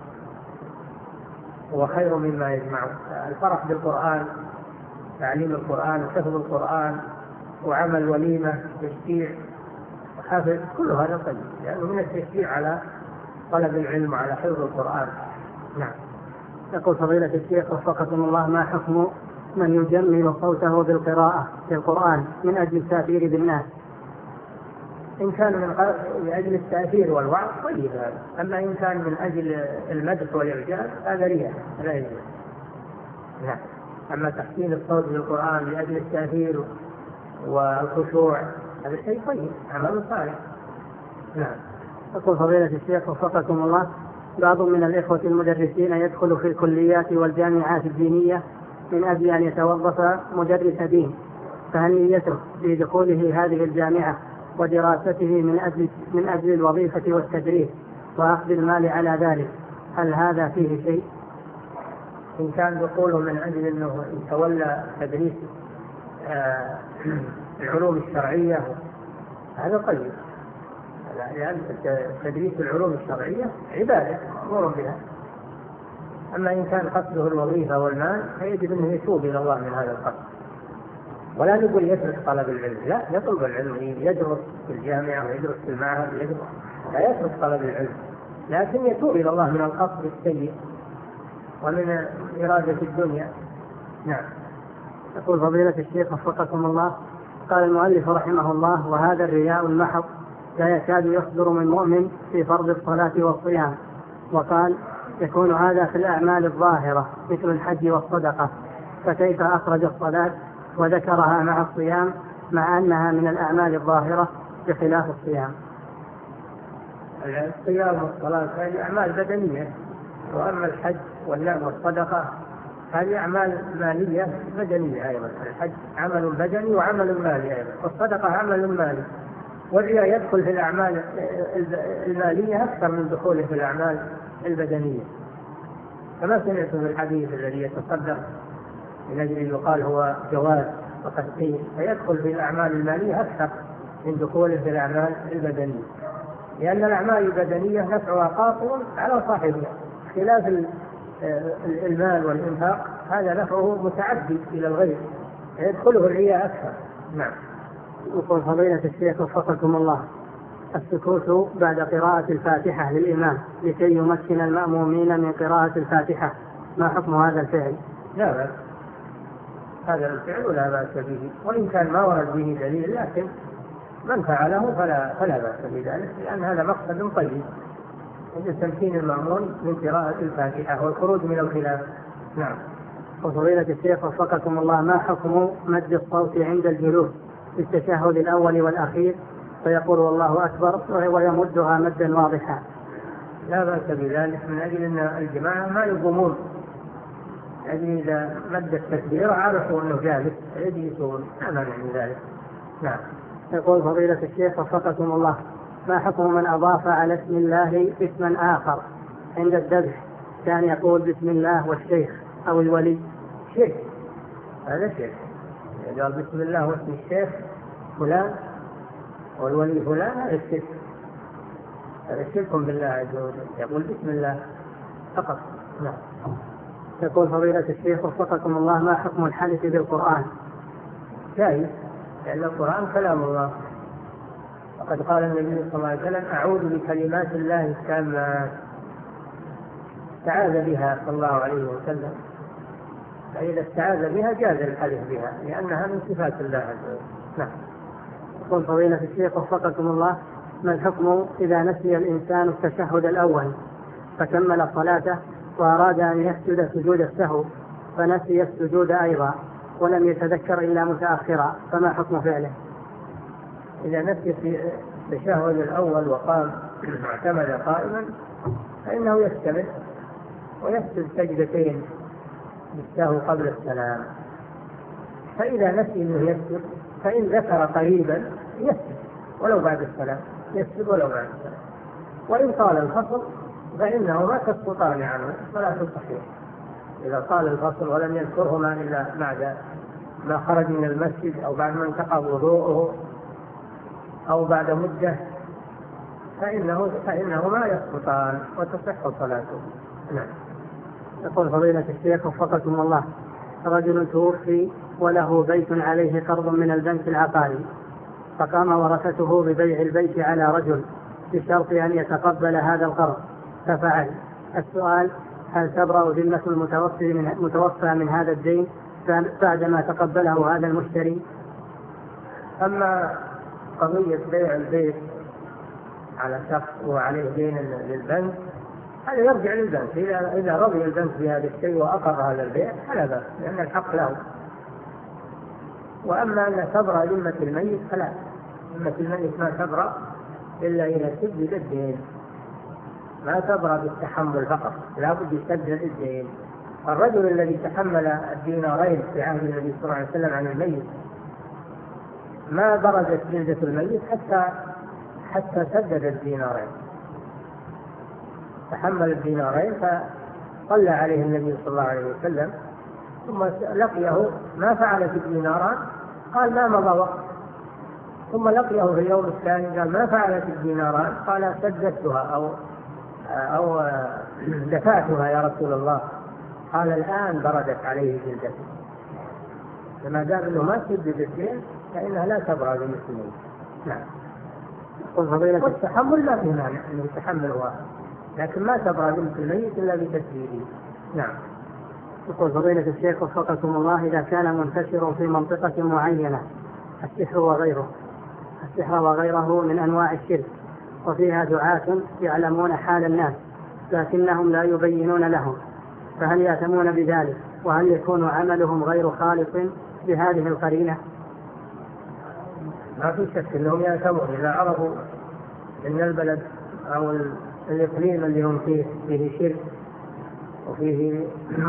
هو خير مما يجمعوا. الفرح بالقرآن، تعليم القرآن وحفظ القرآن وعمل وليمة تشجيع وحفظ، كل هذا طيب، لأنه يعني من التشجيع على طلب العلم وعلى حفظ القرآن. نعم. يقول فضيلة الشيخ وفقكم الله، ما حكم من يجمل صوته بالقراءة في القرآن من أجل التأثير بالناس؟ إن كان من أجل التأثير والوعظ طيب هذا، أما إن كان من أجل المدح والإعجاب هذا رياء لا يجوز. نعم. أما تحسين الصوت بالقرآن لأجل التأثير والخشوع هذا شيء طيب، عمل صالح. نعم. يقول فضيلة الشيخ وفقكم الله، بعض من الإخوة المدرسين يدخل في الكليات والجامعات الدينية من أجل أن يتوظف مدرس دين، فهل نيته في دخوله هذه الجامعة ودراسته من أجل, من أجل الوظيفة والتدريس وأخذ المال على ذلك، هل هذا فيه شيء؟ إن كان دخوله من أجل أنه يتولى تدريس آه العلوم الشرعية هذا طيب، لأن تدريس العلوم الشرعية عبادة مر بها. أما إن كان قصده الوظيفة والمال فيجب أنه يتوب إلى الله من هذا القصد، ولا نقول يترك طلب العلم، لا، يطلب العلم، يدرس في الجامعة ويدرس في المعهد ويدرس، لا يترك طلب العلم، لكن يتوب إلى الله من القصد السيء ومن إرادة الدنيا. نعم. يقول فضيلة الشيخ وفقكم الله، قال المؤلف رحمه الله، وهذا الرياء المحض لا يكاد يصدر من مؤمن في فرض الصلاة والصيام، وقال يكون هذا في الأعمال الظاهرة مثل الحج والصدقة، فكيف أخرج الصلاة وذكرها مع الصيام مع أنها من الأعمال الظاهرة بخلاف الصيام؟ الصيام والصلاة هذه أعمال بدنية، وأما الحج والصدقة هذه أعمال مالية بدنية أيضا. الحج عمل بدني وعمل مالي أيضا، والصدقة عمل مالي، والرياء يدخل في الأعمال المالية أكثر من دخوله في الأعمال البدنية، كما سمعت في الحديث الذي يتصدق من أجل يقال هو جواز وتسقيم، فيدخل في الأعمال المالية أكثر من دخوله في الأعمال البدنية، لأن الأعمال البدنية نفعها قاصر على صاحبها، خلاف المال والإنفاق هذا نفعه متعدي إلى الغير، يدخله الرياء أكثر. نعم. يقول فضيلة الشيخ وفقكم الله، السكوت بعد قراءة الفاتحة للإمام لكي يمكن المأمومين من قراءة الفاتحة، ما حكم هذا الفعل؟ لا بأس، هذا الفعل لا بأس به، وإن كان ما ورد به دليل، لكن من فعله فلا, فلا بأس بذلك، لأن هذا مقصد طيب، تمكين المأمون من قراءة الفاتحة والخروج من الخلاف. نعم. وفضيلة الشيخ وفقكم الله، ما حكم مد الصوت عند الجلوس في التشهد الأول والأخير فيقول الله أكبر ويمدها مدا واضحا؟ لا بأس بذلك، من أجل أن الجماعة ما يقومون، يعني إذا مد التكبير عرفوا أنه جالس يجلسون، لا مانع من ذلك. نعم. يقول فضيلة الشيخ وفقكم الله، ما حكم من أضاف على اسم الله اسما آخر عند الذبح كان يقول بسم الله والشيخ أو الولي؟ شرك هذا شرك. إذا قال بسم الله واسم الشيخ فلان والولي فلان هذا الشرك، هذا شرك بالله عز وجل. يقول بسم الله فقط. نعم. يقول فضيلة الشيخ وفقكم الله، ما حكم الحلف بالقرآن؟ جائز، لأن القرآن كلام الله، وقد قال النبي صلى الله عليه وسلم أعوذ بكلمات الله التامات، استعاذ بها صلى الله عليه وسلم، فإذا استعاذ بها جاز الحلف بها لأنها من صفات الله عز وجل. نعم. يقول فضيلة الشيخ وفقكم الله، ما الحكم إذا نسي الإنسان التشهد الأول فكمل صلاته وأراد أن يسجد سجود السهو فنسي السجود أيضا ولم يتذكر إلا متأخرا، فما حكم فعله؟ إذا نسي في التشهد الأول وقام واعتمد قائما فإنه يستمر ويسجد سجدتين بالسهو قبل السلام. فإذا نسي أنه يسجد فإن ذكر قريبا يسجد ولو بعد السلام، يسجد ولو بعد السلام. وإن طال الفصل فإنه ما تسقطان عنه فلا تصحيح. إذا طال الفصل ولم يذكرهما إلا بعد ما خرج من المسجد أو بعد ما انتقض وضوءه أو بعد مدة فإنه فإنه ما يسقطان وتصح صلاته. نعم. يقول فضيلة الشيخ وفقكم الله، رجل توفي وله بيت عليه قرض من البنك العقاري، فقام ورثته ببيع البيت على رجل بشرط أن يتقبل هذا القرض ففعل. السؤال: هل تبرأ ذمة المتوفى من, متوفى من هذا الدين بعدما تقبله هذا المشتري؟ أما قضية بيع البيت على شخص وعليه دين للبنك هذا يرجع للبنك، إذا رضي البنك بهذا الشيء وأقر هذا البيع فلا بأس لأن الحق له. وأما أن تبرأ ذمة الميت فلا، ذمة الميت ما تبرأ إلا إذا سدد الدين، ما تبرأ بالتحمل فقط، لا بد يسدد الدين. الرجل الذي تحمل الدينارين في عهد النبي صلى الله عليه وسلم عن الميت ما برزت جلدة الميت حتى حتى سدد الدينارين، تحمل الدينارين فصلى عليه النبي صلى الله عليه وسلم ثم لقيه ما فعلت الديناران، قال ما مضى وقت، ثم لقيه في اليوم الثاني قال ما فعلت الديناران، قال سددتها أو أو دفعتها يا رسول الله، قال الآن بردت عليه جلدته. فما دام أنه ما سدد الدين فإنها لا تبرأ للمسلمين. نعم. والتحمل لا في مانع أنه يتحمل واحد، لكن ما تبرأ للمسلمين إلا بتسديده. نعم. يقول فضيلة الشيخ وفقكم الله، إذا كان منتشر في منطقة معينة السحر وغيره السحر وغيره من أنواع الشرك وفيها دعاة يعلمون حال الناس لكنهم لا يبينون لهم، فهل يأثمون بذلك؟ وهل يكون عملهم غير خالص بهذه القرينة؟ ما في شك أنهم يأثمون إذا عرفوا أن البلد أو الإقليم اللي هم فيه فيه شرك وفيه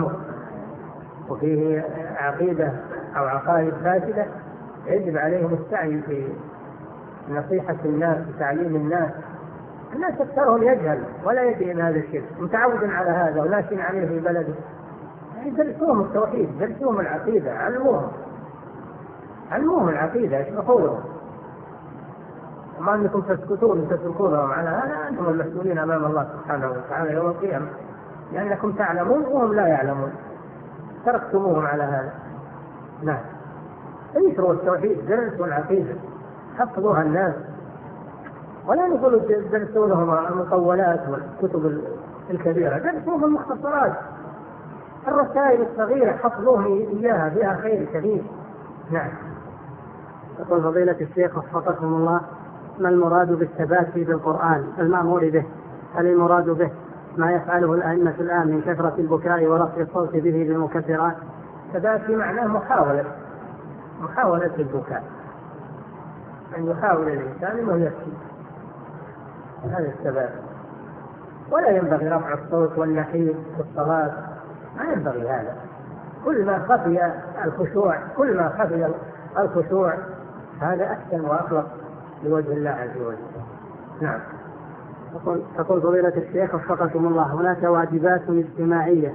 وفيه عقيدة أو عقائد فاسدة، يجب عليهم السعي في نصيحة الناس وتعليم الناس. الناس أكثرهم يجهل ولا يدري أن هذا الشرك، متعود على هذا ولكن عليه في بلده، يدرسوهم التوحيد، يدرسوهم العقيدة، علموهم علموهم العقيدة، يشرحوا لهم. وما أنكم تسكتون وتتركونهم على هذا، أنتم المسؤولين أمام الله سبحانه وتعالى يوم القيامة، لأنكم تعلمون وهم لا يعلمون، تركتموهم على هذا. نعم. انشروا التوحيد، درسوا العقيدة، حفظوها الناس، ولا نقول درسوا لهم المطولات والكتب الكبيرة، درسوهم المختصرات، الرسائل الصغيرة حفظوهم إياها، فيها خير كثير. نعم. يقول فضيلة الشيخ وفقكم الله، ما المراد بالتباكي بالقرآن المأمور به؟ هل المراد به ما يفعله الأئمة الآن من كثرة البكاء ورفع الصوت به بالمكبرات؟ التباكي معناه محاولة محاولة البكاء، أن يحاول الإنسان أنه يبكي، هذا التباكي. ولا ينبغي رفع الصوت والنحيب في الصلاة، ما ينبغي هذا. كل ما خفي الخشوع كل ما خفي الخشوع هذا أحسن وأخلق لوجه الله عز وجل. نعم. تقول فضيلة الشيخ وفقكم الله، هناك واجبات اجتماعية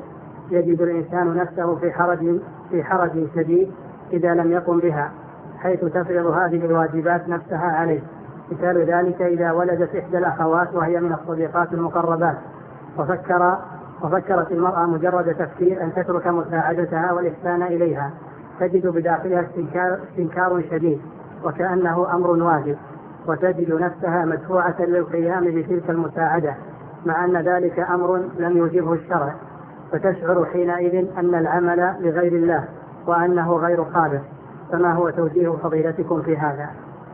يجد الإنسان نفسه في حرج في حرج شديد إذا لم يقم بها، حيث تفرض هذه الواجبات نفسها عليه. مثال ذلك إذا ولدت إحدى الأخوات وهي من الصديقات المقربات، وفكر وفكرت المرأة مجرد تفكير أن تترك مساعدتها والإحسان إليها، تجد بداخلها استنكار, استنكار شديد وكأنه أمر واجب، وتجد نفسها مدفوعة للقيام بتلك المساعدة مع أن ذلك أمر لم يوجبه الشرع، فتشعر حينئذ أن العمل لغير الله وأنه غير خالص. فما هو توجيه فضيلتكم في هذا؟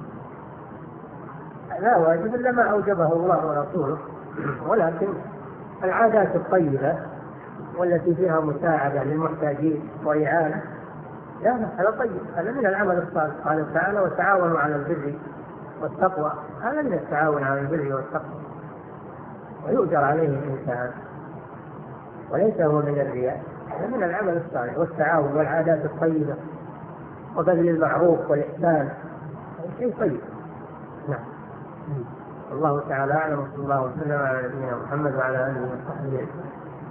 لا واجب إلا ما أوجبه الله ورسوله، ولكن العادات الطيبة والتي فيها مساعدة للمحتاجين وإعانة لا هذا طيب، هذا من العمل الصالح. قال تعالى وتعاونوا على البر والتقوى، هذا من التعاون على البر والتقوى ويؤجر عليه الإنسان وليس هو من الرياء، هذا من العمل الصالح والتعاون والعادات الطيبة وبذل المعروف والإحسان، شيء طيب. نعم. الله تعالى أعلم، وصلى الله وسلم على نبينا محمد وعلى آله وصحبه.